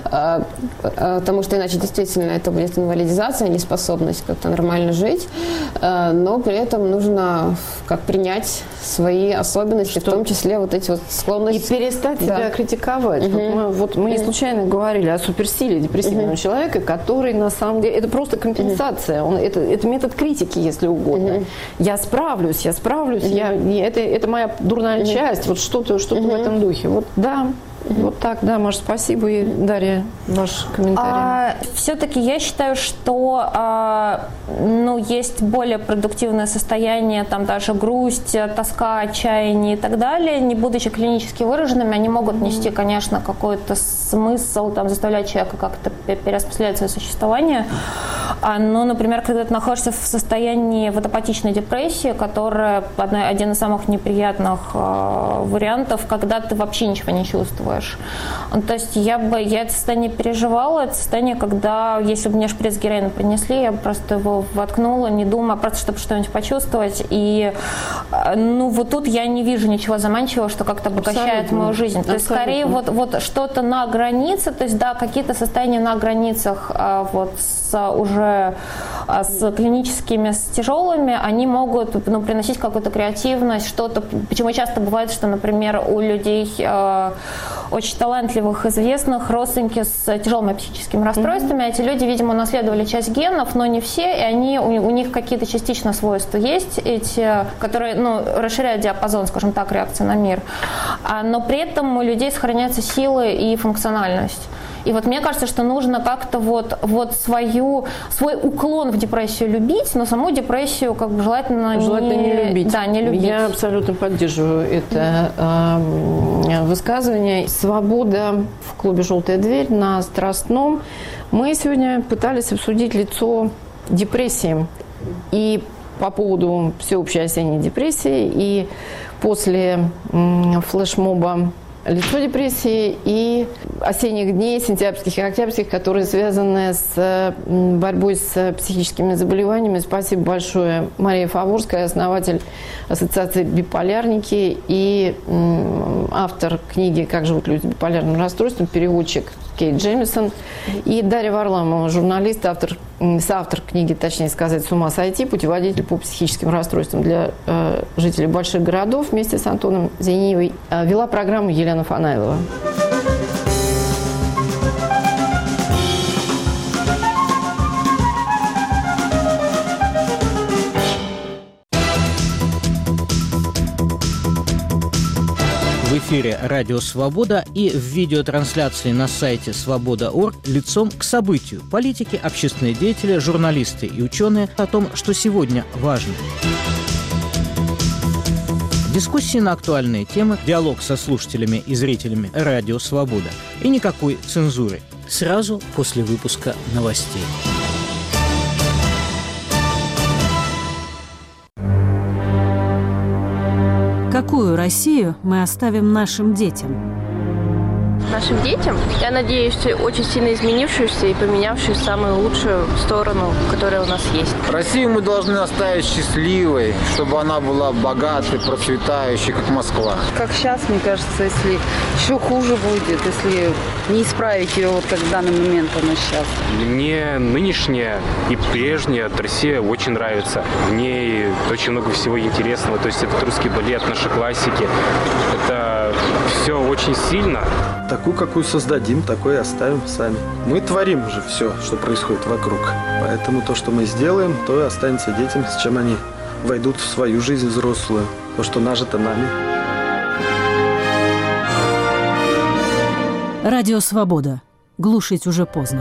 потому что иначе действительно это будет инвалидизация, неспособность как-то нормально жить. Но при этом нужно как принять свои особенности, что? В том числе вот эти вот склонности. И перестать да. себя критиковать. Угу. Вот мы, вот мы не случайно говорили о суперсиле депрессивного угу. человека, который на самом деле, это просто компенсация, угу. Он, это, это метод критики, если угодно. Угу. Я справлюсь, я справлюсь, угу. я, это, это моя дурная угу. часть, вот что-то, что-то угу. в этом духе. Вот да. Вот так, да, Маша, спасибо. И, Дарья, ваш комментарий. А, все-таки я считаю, что а, ну, есть более продуктивное состояние, там даже грусть, тоска, отчаяние и так далее, не будучи клинически выраженными, они могут нести, конечно, какой-то смысл, там, заставлять человека как-то переосмыслять свое существование. А, но, например, когда ты находишься в состоянии вот апатичной депрессии, которая одна, один из самых неприятных а, вариантов, когда ты вообще ничего не чувствуешь. То есть я бы, я это состояние переживала, это состояние, когда, если бы мне шприц героина принесли, я бы просто его воткнула, не думая, просто чтобы что-нибудь почувствовать. И, ну, вот тут я не вижу ничего заманчивого, что как-то обогащает мою жизнь. То есть, скорее, вот, вот что-то на границе, то есть, да, какие-то состояния на границах, вот, с уже с клиническими, с тяжелыми, они могут, ну, приносить какую-то креативность, что-то. Почему часто бывает, что, например, у людей э, очень талантливых, известных, родственники с тяжелыми психическими расстройствами, mm-hmm. эти люди, видимо, унаследовали часть генов, но не все, и они, у, у них какие-то частично свойства есть, эти, которые, ну, расширяют диапазон, скажем так, реакции на мир. А, но при этом у людей сохраняются силы и функциональность. И вот мне кажется, что нужно как-то вот, вот свою, свой уклон в депрессию любить, но саму депрессию как бы желательно, желательно не, не любить. Да, не любить. Я абсолютно поддерживаю это э, высказывание. Свобода в клубе «Желтая дверь» на Страстном. Мы сегодня пытались обсудить лицо депрессии. И по поводу всеобщей осенней депрессии, и после м, флешмоба лицо депрессии и осенних дней, сентябрьских и октябрьских, которые связаны с борьбой с психическими заболеваниями. Спасибо большое. Мария Фаворская, основатель Ассоциации «Биполярники» и автор книги «Как живут люди с биполярным расстройством», переводчик Кейт Джемисон, и Дарья Варламова, журналист, автор, соавтор книги, точнее сказать, «С ума сойти. Путеводитель по психическим расстройствам для э, жителей больших городов», вместе с Антоном Зениевой э, вела программу Елена Фанайлова. В эфире «Радио Свобода» и в видеотрансляции на сайте свобода точка орг лицом к событию. Политики, общественные деятели, журналисты и ученые о том, что сегодня важно. Дискуссии на актуальные темы, диалог со слушателями и зрителями «Радио Свобода». И никакой цензуры. Сразу после выпуска новостей. Какую Россию мы оставим нашим детям? нашим детям. Я надеюсь, очень сильно изменившуюся и поменявшуюся в самую лучшую сторону, которая у нас есть. Россию мы должны оставить счастливой, чтобы она была богатой, процветающей, как Москва. Как сейчас, мне кажется, если еще хуже будет, если не исправить ее, вот как в данный момент она сейчас. Мне нынешняя и прежняя Россия очень нравится. В ней очень много всего интересного. То есть это русский балет, наши классики. Это все очень сильно. Такую, какую создадим, такой и оставим сами. Мы творим уже все, что происходит вокруг. Поэтому то, что мы сделаем, то и останется детям, с чем они войдут в свою жизнь взрослую. То, что нажито нами. Радио «Свобода». Глушить уже поздно.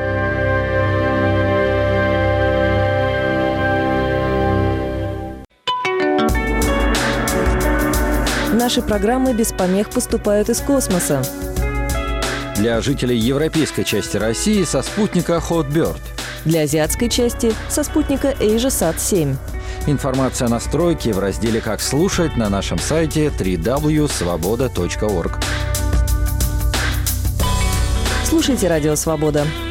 Наши программы без помех поступают из космоса. Для жителей европейской части России со спутника Hotbird. Для азиатской части со спутника AsiaSat семь. Информация о настройке в разделе «Как слушать» на нашем сайте дабл-ю дабл ю дабл ю точка свобода точка орг. Слушайте «Радио Свобода».